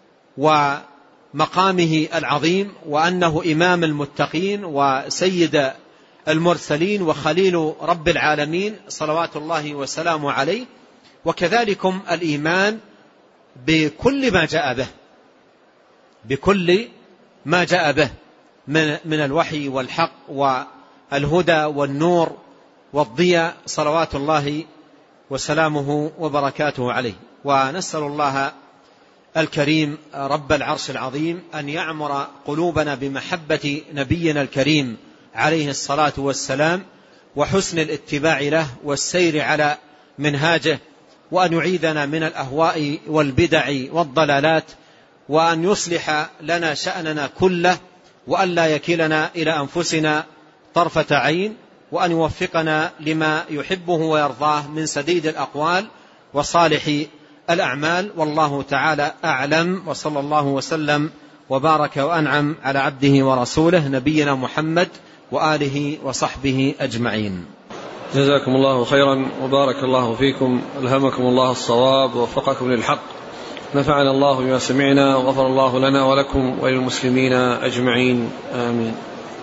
ومقامه العظيم، وأنه إمام المتقين وسيد المرسلين وخليل رب العالمين صلوات الله وسلامه عليه. وكذلكم الإيمان بكل ما جاء به، بكل ما جاء به من من الوحي والحق والهدى والنور والضياء صلوات الله وسلامه وبركاته عليه. ونسأل الله الكريم رب العرش العظيم أن يعمر قلوبنا بمحبة نبينا الكريم عليه الصلاة والسلام وحسن الاتباع له والسير على منهاجه، وأن يعيذنا من الأهواء والبدع والضلالات، وأن يصلح لنا شأننا كله، وأن لا يكلنا إلى أنفسنا طرفة عين، وأن يوفقنا لما يحبه ويرضاه من سديد الأقوال وصالح الأعمال. والله تعالى أعلم، وصلى الله وسلم وبارك وأنعم على عبده ورسوله نبينا محمد وآله وصحبه أجمعين. جزاكم الله خيرا وبارك الله فيكم، ألهمكم الله الصواب ووفقكم للحق، نفعنا الله بما سمعنا وغفر الله لنا ولكم وللمسلمين أجمعين، آمين.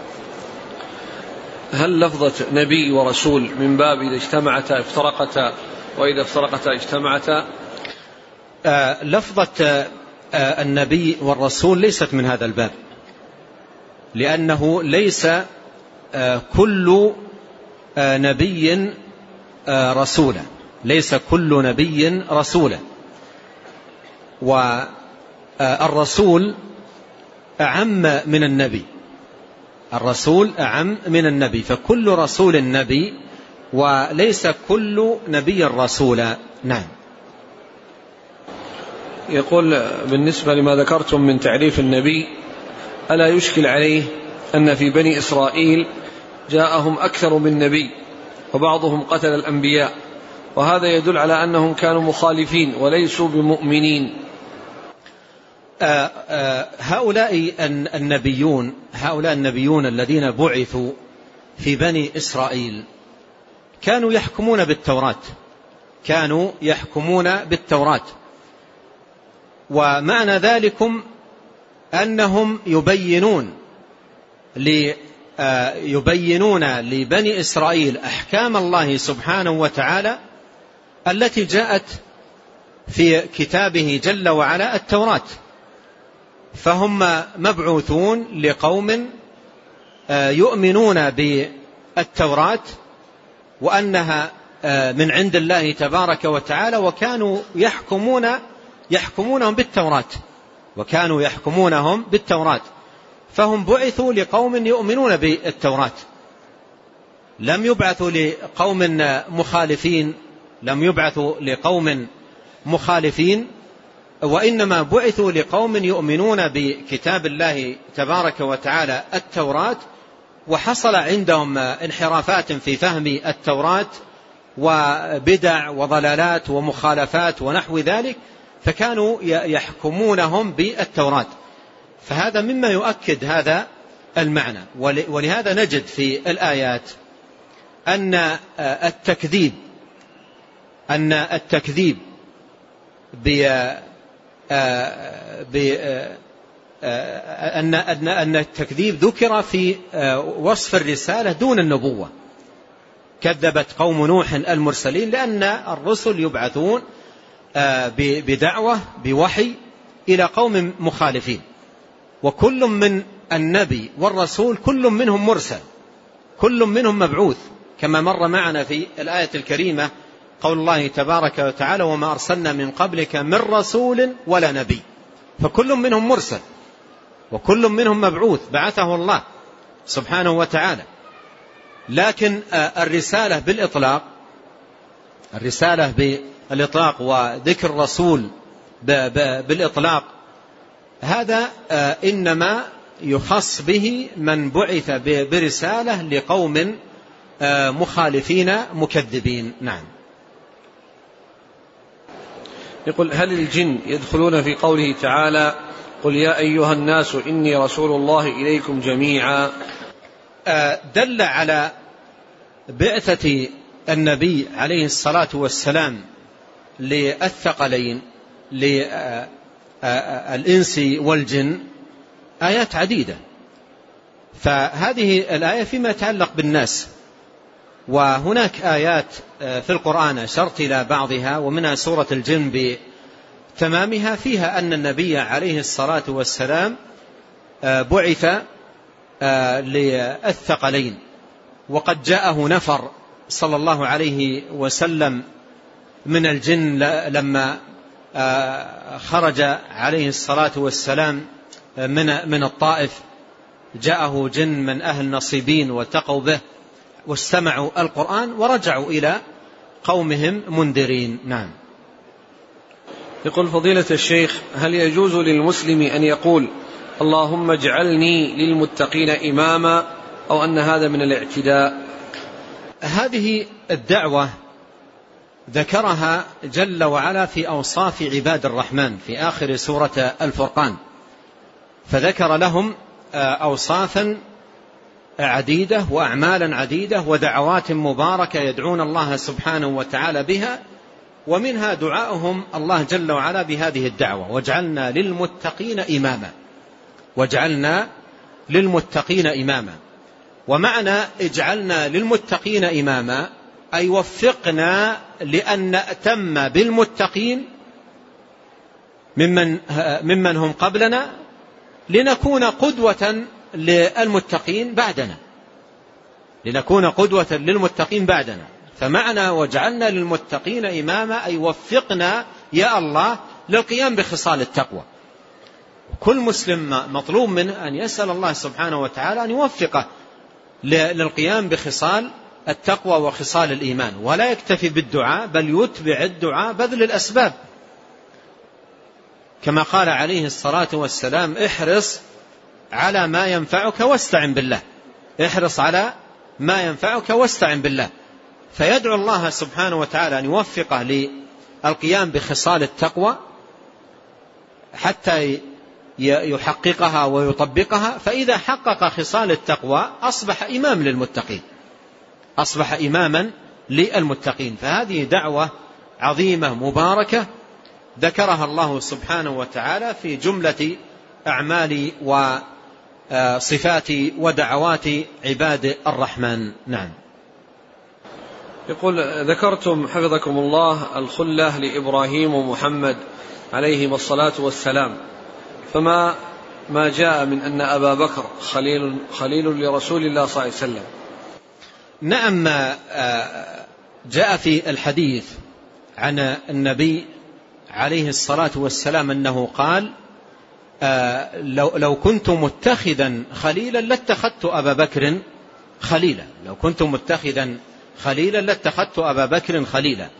هل لفظة نبي ورسول من باب إذا اجتمعتا افترقتا وإذا افترقتا اجتمعتا؟ آه لفظة آه النبي والرسول ليست من هذا الباب، لأنه ليس آه كل آه نبي آه رسولا، ليس كل نبي رسولا، والرسول أعم من النبي، الرسول أعم من النبي، فكل رسول نبي وليس كل نبي رسولا. نعم. يقول بالنسبة لما ذكرتم من تعريف النبي، ألا يشكل عليه أن في بني إسرائيل جاءهم أكثر من نبي وبعضهم قتل الأنبياء، وهذا يدل على أنهم كانوا مخالفين وليسوا بمؤمنين. آآ آآ هؤلاء النبيون هؤلاء النبيون الذين بعثوا في بني إسرائيل كانوا يحكمون بالتوراة كانوا يحكمون بالتوراة ومعنى ذلكم أنهم يبينون يبينون لبني إسرائيل أحكام الله سبحانه وتعالى التي جاءت في كتابه جل وعلا التوراة. فهم مبعوثون لقوم يؤمنون بالتوراة وأنها من عند الله تبارك وتعالى، وكانوا يحكمون يحكمونهم بالتوراة وكانوا يحكمونهم بالتوراة فهم بعثوا لقوم يؤمنون بالتوراة، لم يبعثوا لقوم مخالفين لم يبعثوا لقوم مخالفين وإنما بعثوا لقوم يؤمنون بكتاب الله تبارك وتعالى التوراة، وحصل عندهم انحرافات في فهم التوراة وبدع وضلالات ومخالفات ونحو ذلك، فكانوا يحكمونهم بالتوراة. فهذا مما يؤكد هذا المعنى. ولهذا نجد في الآيات أن التكذيب أن التكذيب أن أن التكذيب ذكر في وصف الرسالة دون النبوة. كذبت قوم نوح المرسلين، لأن الرسل يبعثون بدعوة بوحي إلى قوم مخالفين، وكل من النبي والرسول كل منهم مرسل، كل منهم مبعوث، كما مر معنا في الآية الكريمة قول الله تبارك وتعالى: وما أرسلنا من قبلك من رسول ولا نبي. فكل منهم مرسل وكل منهم مبعوث بعثه الله سبحانه وتعالى. لكن الرسالة بالإطلاق الرسالة بالإطلاق وذكر الرسول بالإطلاق هذا إنما يخص به من بعث برسالة لقوم مخالفين مكذبين. نعم. يقول: هل الجن يدخلون في قوله تعالى: قل يا أيها الناس إني رسول الله إليكم جميعا؟ دل على بعثة النبي عليه الصلاة والسلام للثقلين للإنس والجن آيات عديدة، فهذه الآية فيما يتعلق بالناس، وهناك آيات في القرآن أشرت إلى بعضها ومنها سورة الجن بتمامها فيها أن النبي عليه الصلاة والسلام بعث للثقلين، وقد جاءه نفر صلى الله عليه وسلم من الجن لما خرج عليه الصلاة والسلام من من الطائف، جاءه جن من أهل نصيبين والتقوا به واستمعوا القرآن ورجعوا إلى قومهم منذرين. نعم. يقول: فضيلة الشيخ، هل يجوز للمسلم أن يقول اللهم اجعلني للمتقين إماما، أو أن هذا من الاعتداء؟ هذه الدعوة ذكرها جل وعلا في أوصاف عباد الرحمن في آخر سورة الفرقان، فذكر لهم أوصافا عديدة وأعمالا عديدة ودعوات مباركة يدعون الله سبحانه وتعالى بها، ومنها دعاؤهم الله جل وعلا بهذه الدعوة: واجعلنا للمتقين إماما. واجعلنا للمتقين إماما، ومعنى اجعلنا للمتقين إماما أي وفقنا لأن نأتم بالمتقين ممن, ممن هم قبلنا لنكون قدوة للمتقين بعدنا لنكون قدوة للمتقين بعدنا فمعنى واجعلنا للمتقين إماما أي وفقنا يا الله للقيام بخصال التقوى. كل مسلم مطلوب منه أن يسأل الله سبحانه وتعالى أن يوفقه للقيام بخصال التقوى وخصال الإيمان، ولا يكتفي بالدعاء بل يتبع الدعاء بذل الأسباب، كما قال عليه الصلاة والسلام: احرص على ما ينفعك واستعن بالله. احرص على ما ينفعك واستعن بالله. فيدعو الله سبحانه وتعالى أن يوفقه للقيام بخصال التقوى حتى يحققها ويطبقها، فإذا حقق خصال التقوى أصبح إمام للمتقين أصبح إماما للمتقين. فهذه دعوة عظيمة مباركة ذكرها الله سبحانه وتعالى في جملة أعمال وصفات ودعوات عباد الرحمن. نعم. يقول: ذكرتم حفظكم الله الخلة لإبراهيم ومحمد عليهما الصلاة والسلام، فما ما جاء من أن أبا بكر خليل, خليل لرسول الله صلى الله عليه وسلم؟ نعم، جاء في الحديث عن النبي عليه الصلاة والسلام أنه قال: لو, لو كنت متخذا خليلا لاتخذت أبا بكر خليلا لو كنت متخذا خليلا لاتخذت أبا بكر خليلا.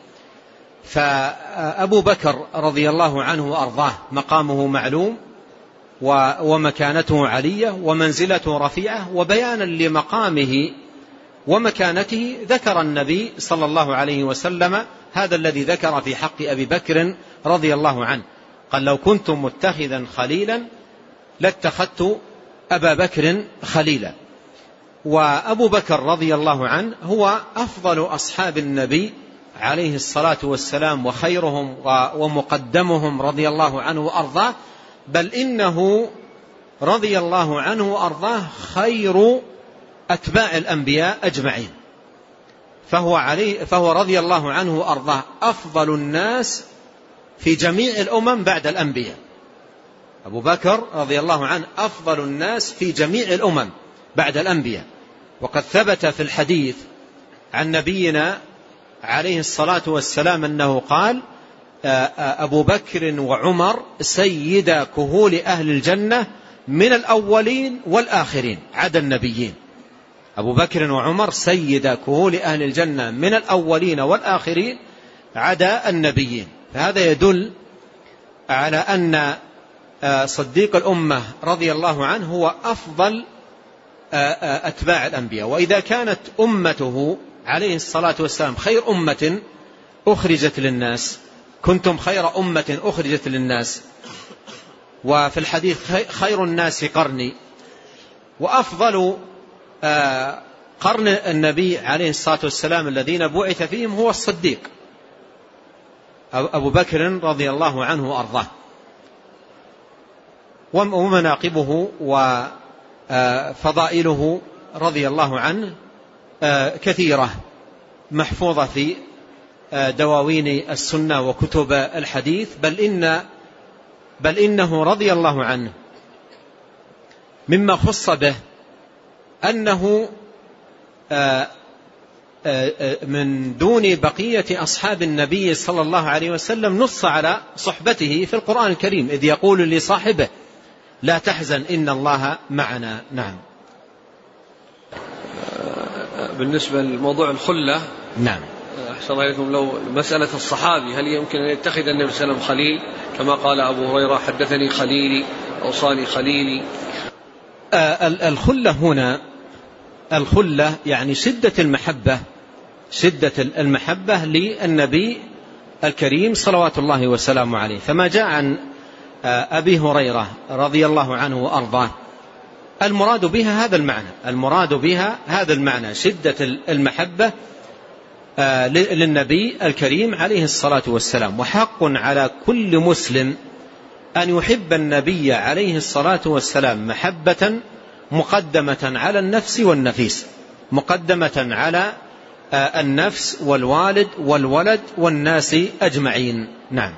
فأبو بكر رضي الله عنه وأرضاه مقامه معلوم ومكانته علية ومنزلته رفيعة، وبيانا لمقامه ومكانته ذكر النبي صلى الله عليه وسلم هذا الذي ذكر في حق أبي بكر رضي الله عنه، قال: لو كنت متخذا خليلا لاتخذت أبا بكر خليلا. وأبو بكر رضي الله عنه هو أفضل أصحاب النبي عليه الصلاة والسلام وخيرهم ومقدمهم رضي الله عنه وأرضاه، بل إنه رضي الله عنه وأرضاه خير أتباع الأنبياء أجمعين، فهو, عليه فهو رضي الله عنه وأرضاه أفضل الناس في جميع الأمم بعد الأنبياء. أبو بكر رضي الله عنه أفضل الناس في جميع الأمم بعد الأنبياء. وقد ثبت في الحديث عن نبينا عليه الصلاة والسلام أنه قال: أبو بكر وعمر سيدا كهول أهل الجنة من الأولين والآخرين عدا النبيين. أبو بكر وعمر سيدا كهول أهل الجنة من الأولين والآخرين عدا النبيين. فهذا يدل على أن صديق الأمة رضي الله عنه هو أفضل أتباع الأنبياء. وإذا كانت أمته عليه الصلاة والسلام خير أمة أخرجت للناس، كنتم خير أمة أخرجت للناس، وفي الحديث خير الناس قرني، وأفضل قرن النبي عليه الصلاة والسلام الذين بعث فيهم هو الصديق أبو بكر رضي الله عنه وأرضاه. ومناقبه وفضائله رضي الله عنه كثيرة محفوظة في دواوين السنة وكتب الحديث، بل إن بل إنه رضي الله عنه مما خص به أنه من دون بقية أصحاب النبي صلى الله عليه وسلم نص على صحبته في القرآن الكريم، إذ يقول لصاحبه لا تحزن إن الله معنا. نعم. بالنسبة لموضوع الخلة، نعم، أحسن الله إليكم، لو مسألة الصحابي هل يمكن أن يتخذ النبي صلى الله عليه وسلم خليل كما قال أبو هريرة حدثني خليلي أوصاني خليلي؟ الخلة هنا، الخلة يعني شدة المحبة، شدة المحبة للنبي الكريم صلوات الله وسلامه عليه. فما جاء عن أبي هريرة رضي الله عنه وأرضاه المراد بها هذا المعنى، المراد بها هذا المعنى شدة المحبة للنبي الكريم عليه الصلاة والسلام. وحق على كل مسلم أن يحب النبي عليه الصلاة والسلام محبة مقدمة على النفس والنفيس، مقدمة على النفس والوالد والولد والناس أجمعين. نعم.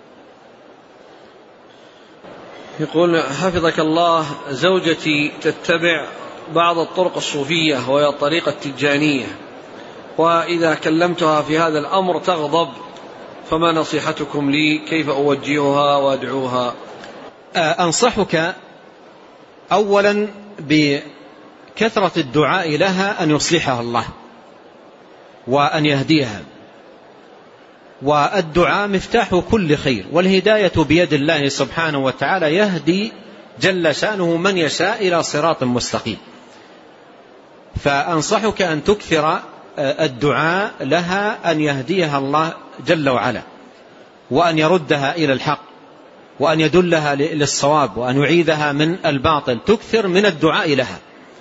يقول حفظك الله، زوجتي تتبع بعض الطرق الصوفية وهي الطريقة التجانية، وإذا كلمتها في هذا الأمر تغضب، فما نصيحتكم لي؟ كيف أوجهها وأدعوها؟ أنصحك أولا بكثرة الدعاء لها أن يصلحها الله وأن يهديها، والدعاء مفتاح كل خير، والهداية بيد الله سبحانه وتعالى، يهدي جل شأنه من يشاء إلى صراط مستقيم. فأنصحك أن تكثر الدعاء لها أن يهديها الله جل وعلا، وأن يردها إلى الحق، وأن يدلها للصواب، وأن يعيذها من الباطل. تكثر من الدعاء لها.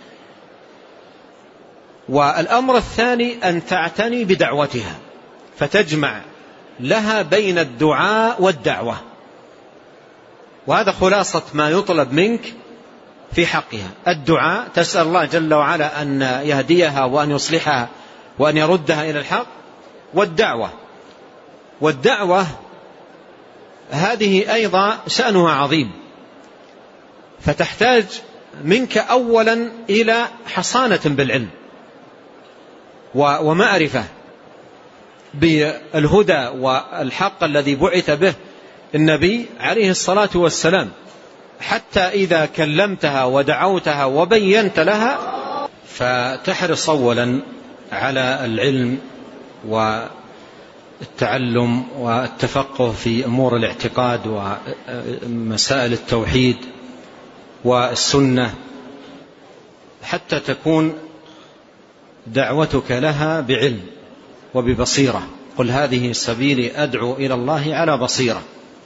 والأمر الثاني أن تعتني بدعوتها، فتجمع لها بين الدعاء والدعوة، وهذا خلاصة ما يطلب منك في حقها. الدعاء، تسأل الله جل وعلا أن يهديها وأن يصلحها وأن يردها إلى الحق، والدعوة والدعوة هذه أيضا شأنها عظيم، فتحتاج منك أولا إلى حصانة بالعلم ومعرفة بالهدى والحق الذي بعث به النبي عليه الصلاة والسلام، حتى إذا كلمتها ودعوتها وبينت لها فتحرص أولا على العلم والتعلم والتفقه في أمور الاعتقاد ومسائل التوحيد والسنة، حتى تكون دعوتك لها بعلم وببصيرة. قل هذه سبيلي أدعو إلى الله على بصيرة.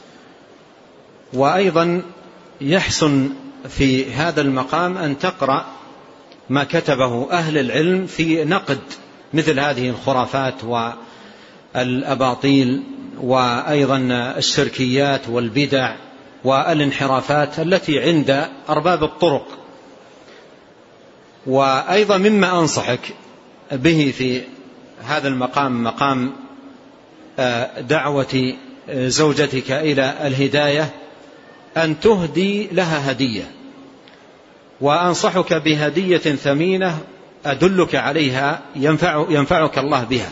وأيضا يحسن في هذا المقام أن تقرأ ما كتبه أهل العلم في نقد مثل هذه الخرافات والأباطيل، وأيضا الشركيات والبدع والانحرافات التي عند أرباب الطرق. وأيضا مما أنصحك به في هذا المقام، مقام دعوة زوجتك إلى الهداية، أن تهدي لها هدية. وأنصحك بهدية ثمينة أدلك عليها ينفع ينفعك الله بها،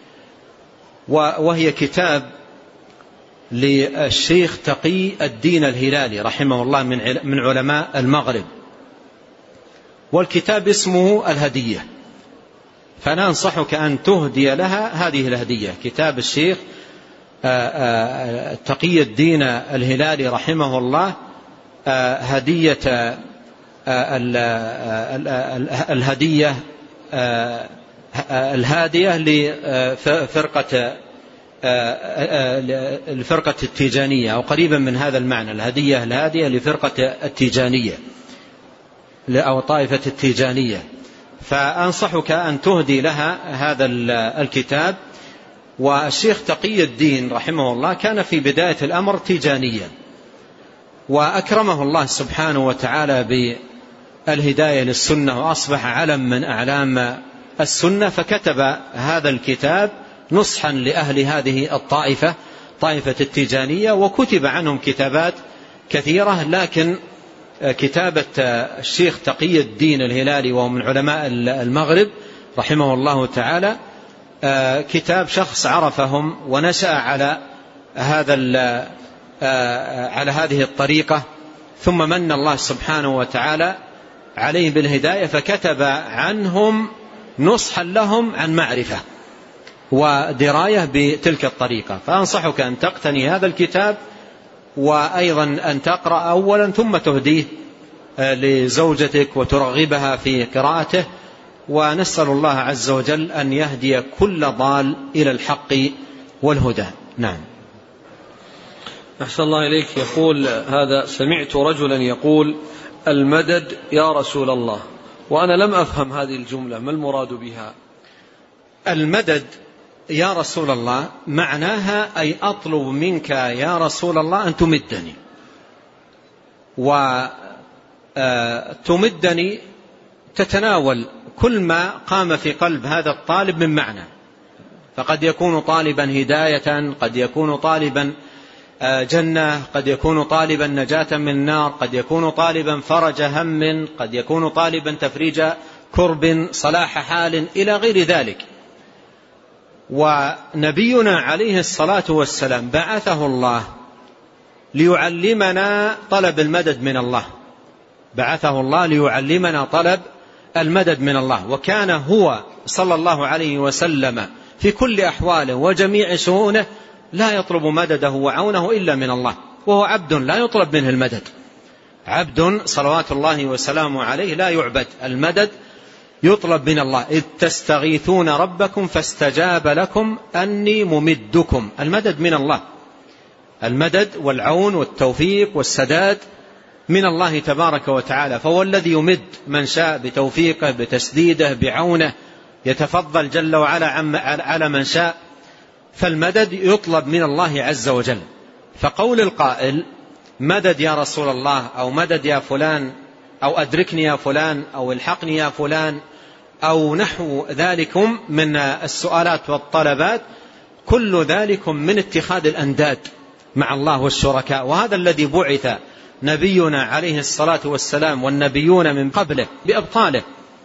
وهي كتاب للشيخ تقي الدين الهلالي رحمه الله من علماء المغرب، والكتاب اسمه الهدية. فأنا أنصحك أن تهدي لها هذه الهدية، كتاب الشيخ تقي الدين الهلالي رحمه الله هدية الهدية الهادية لفرقة الفرقة التيجانية أو قريبا من هذا المعنى، الهدية الهادية لفرقة التيجانية أو طائفة التيجانية، فأنصحك أن تهدي لها هذا الكتاب. والشيخ تقي الدين رحمه الله كان في بداية الأمر تيجانيا، وأكرمه الله سبحانه وتعالى بالهداية للسنة وأصبح علم من أعلام السنة، فكتب هذا الكتاب نصحا لأهل هذه الطائفة طائفة التيجانية، وكتب عنهم كتابات كثيرة، لكن كتابة الشيخ تقي الدين الهلالي وهو من علماء المغرب رحمه الله تعالى كتاب شخص عرفهم ونشأ على هذا على هذه الطريقة، ثم من الله سبحانه وتعالى عليه بالهداية فكتب عنهم نصحا لهم عن معرفة ودراية بتلك الطريقة. فأنصحك أن تقتني هذا الكتاب، وأيضا أن تقرأ أولا ثم تهديه لزوجتك وترغبها في قراءته، ونسأل الله عز وجل أن يهدي كل ضال إلى الحق والهدى. نعم. أحسن الله إليك. يقول هذا: سمعت رجلا يقول المدد يا رسول الله، وأنا لم أفهم هذه الجملة، ما المراد بها؟ المدد يا رسول الله معناها أي أطلب منك يا رسول الله أن تمدني، وتمدني تتناول كل ما قام في قلب هذا الطالب من معنى، فقد يكون طالبا هداية، قد يكون طالبا جنة، قد يكون طالبا نجاة من النار، قد يكون طالبا فرج هم، قد يكون طالبا تفريج كرب، صلاح حال، إلى غير ذلك. ونبينا عليه الصلاة والسلام بعثه الله ليعلمنا طلب المدد من الله، بعثه الله ليعلمنا طلب المدد من الله، وكان هو صلى الله عليه وسلم في كل أحواله وجميع شؤونه لا يطلب مدده وعونه إلا من الله، وهو عبد لا يطلب منه المدد، عبد صلوات الله وسلامه عليه لا يعبد، المدد يطلب من الله. إذ تستغيثون ربكم فاستجاب لكم أني ممدكم، المدد من الله، المدد والعون والتوفيق والسداد من الله تبارك وتعالى، فهو الذي يمد من شاء بتوفيقه بتسديده بعونه، يتفضل جل وعلا على من شاء، فالمدد يطلب من الله عز وجل. فقول القائل مدد يا رسول الله أو مدد يا فلان أو أدركني يا فلان أو الحقني يا فلان أو نحو ذلكم من السؤالات والطلبات، كل ذلكم من اتخاذ الأنداد مع الله والشركاء، وهذا الذي بعث نبينا عليه الصلاة والسلام والنبيون من قبله بأبطاله.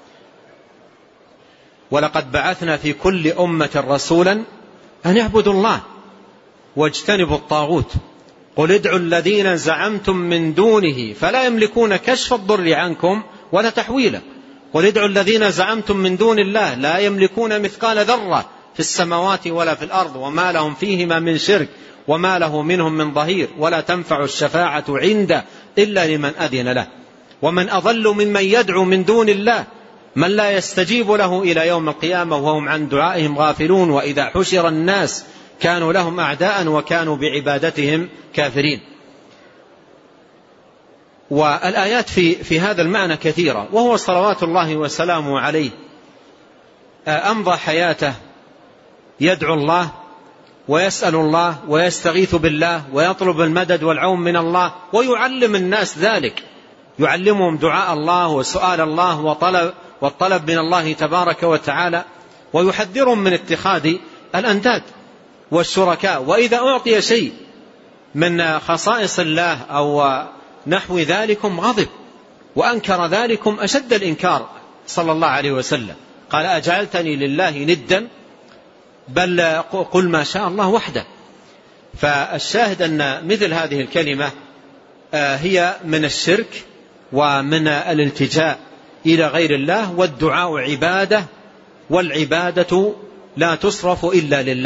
ولقد بعثنا في كل أمة رسولا أن يعبدوا الله واجتنبوا الطاغوت، قل ادعوا الذين زعمتم من دونه فلا يملكون كشف الضر عنكم ولا تحويله، قل ادعوا الذين زعمتم من دون الله لا يملكون مثقال ذرة في السماوات ولا في الأرض وما لهم فيهما من شرك وما له منهم من ظهير ولا تنفع الشفاعة عنده إلا لمن أذن له، ومن أضل ممن يدعو من دون الله من لا يستجيب له إلى يوم القيامة وهم عن دعائهم غافلون، وإذا حشر الناس كانوا لهم أعداء وكانوا بعبادتهم كافرين. والآيات في, في هذا المعنى كثيرة، وهو صلوات الله وسلامه عليه أمضى حياته يدعو الله ويسأل الله ويستغيث بالله ويطلب المدد والعون من الله، ويعلم الناس ذلك، يعلمهم دعاء الله وسؤال الله وطلب والطلب من الله تبارك وتعالى، ويحذرهم من اتخاذ الأنداد والشركاء. وإذا أعطي شيء من خصائص الله أو نحو ذلكم غضب وأنكر ذلكم أشد الإنكار صلى الله عليه وسلم، قال أجعلتني لله ندا بل قل ما شاء الله وحده. فالشاهد أن مثل هذه الكلمة هي من الشرك ومن الالتجاء إلى غير الله، والدعاء عبادة، والعبادة لا تصرف إلا لله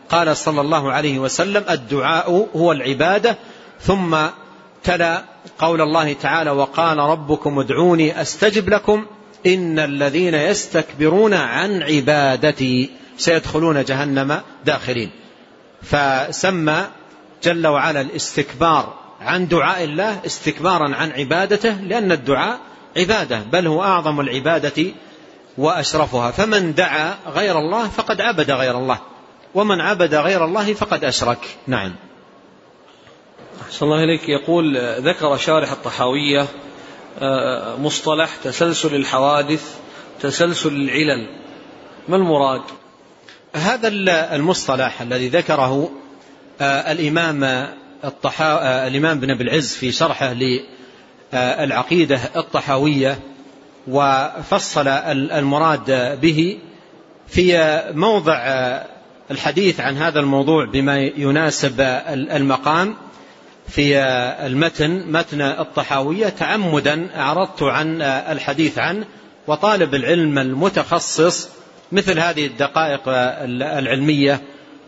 قال صلى الله عليه وسلم الدعاء هو العبادة، ثم تلا قول الله تعالى وقال ربكم ادعوني أستجب لكم إن الذين يستكبرون عن عبادتي سيدخلون جهنم داخرين. فسمى جل وعلا الاستكبار عن دعاء الله استكبارا عن عبادته، لأن الدعاء عبادة، بل هو أعظم العبادة وأشرفها. فمن دعا غير الله فقد عبد غير الله، ومن عبد غير الله فقد أشرك. نعم. أحسن الله إليك. يقول ذكر شارح الطحاوية مصطلح تسلسل الحوادث تسلسل العلل، ما المراد؟ هذا المصطلح الذي ذكره الإمام الطحا... الإمام ابن أبي العز في شرحه للعقيدة الطحاوية، وفصل المراد به في موضع الحديث عن هذا الموضوع بما يناسب المقام في المتن متن الطحاوية. تعمدا أعرضت عن الحديث عنه، وطالب العلم المتخصص مثل هذه الدقائق العلمية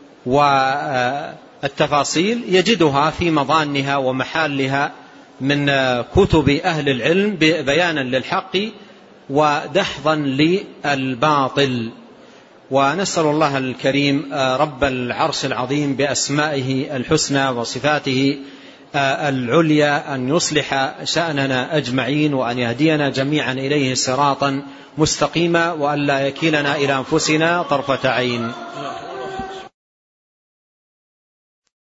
والتفاصيل يجدها في مضانها ومحالها من كتب أهل العلم بيانا للحق ودحضا للباطل. ونسأل الله الكريم رب العرش العظيم بأسمائه الحسنى وصفاته العليا أن يصلح شأننا أجمعين، وأن يهدينا جميعا إليه صراطا مستقيما، وأن لا يكلنا إلى أنفسنا طرفة عين.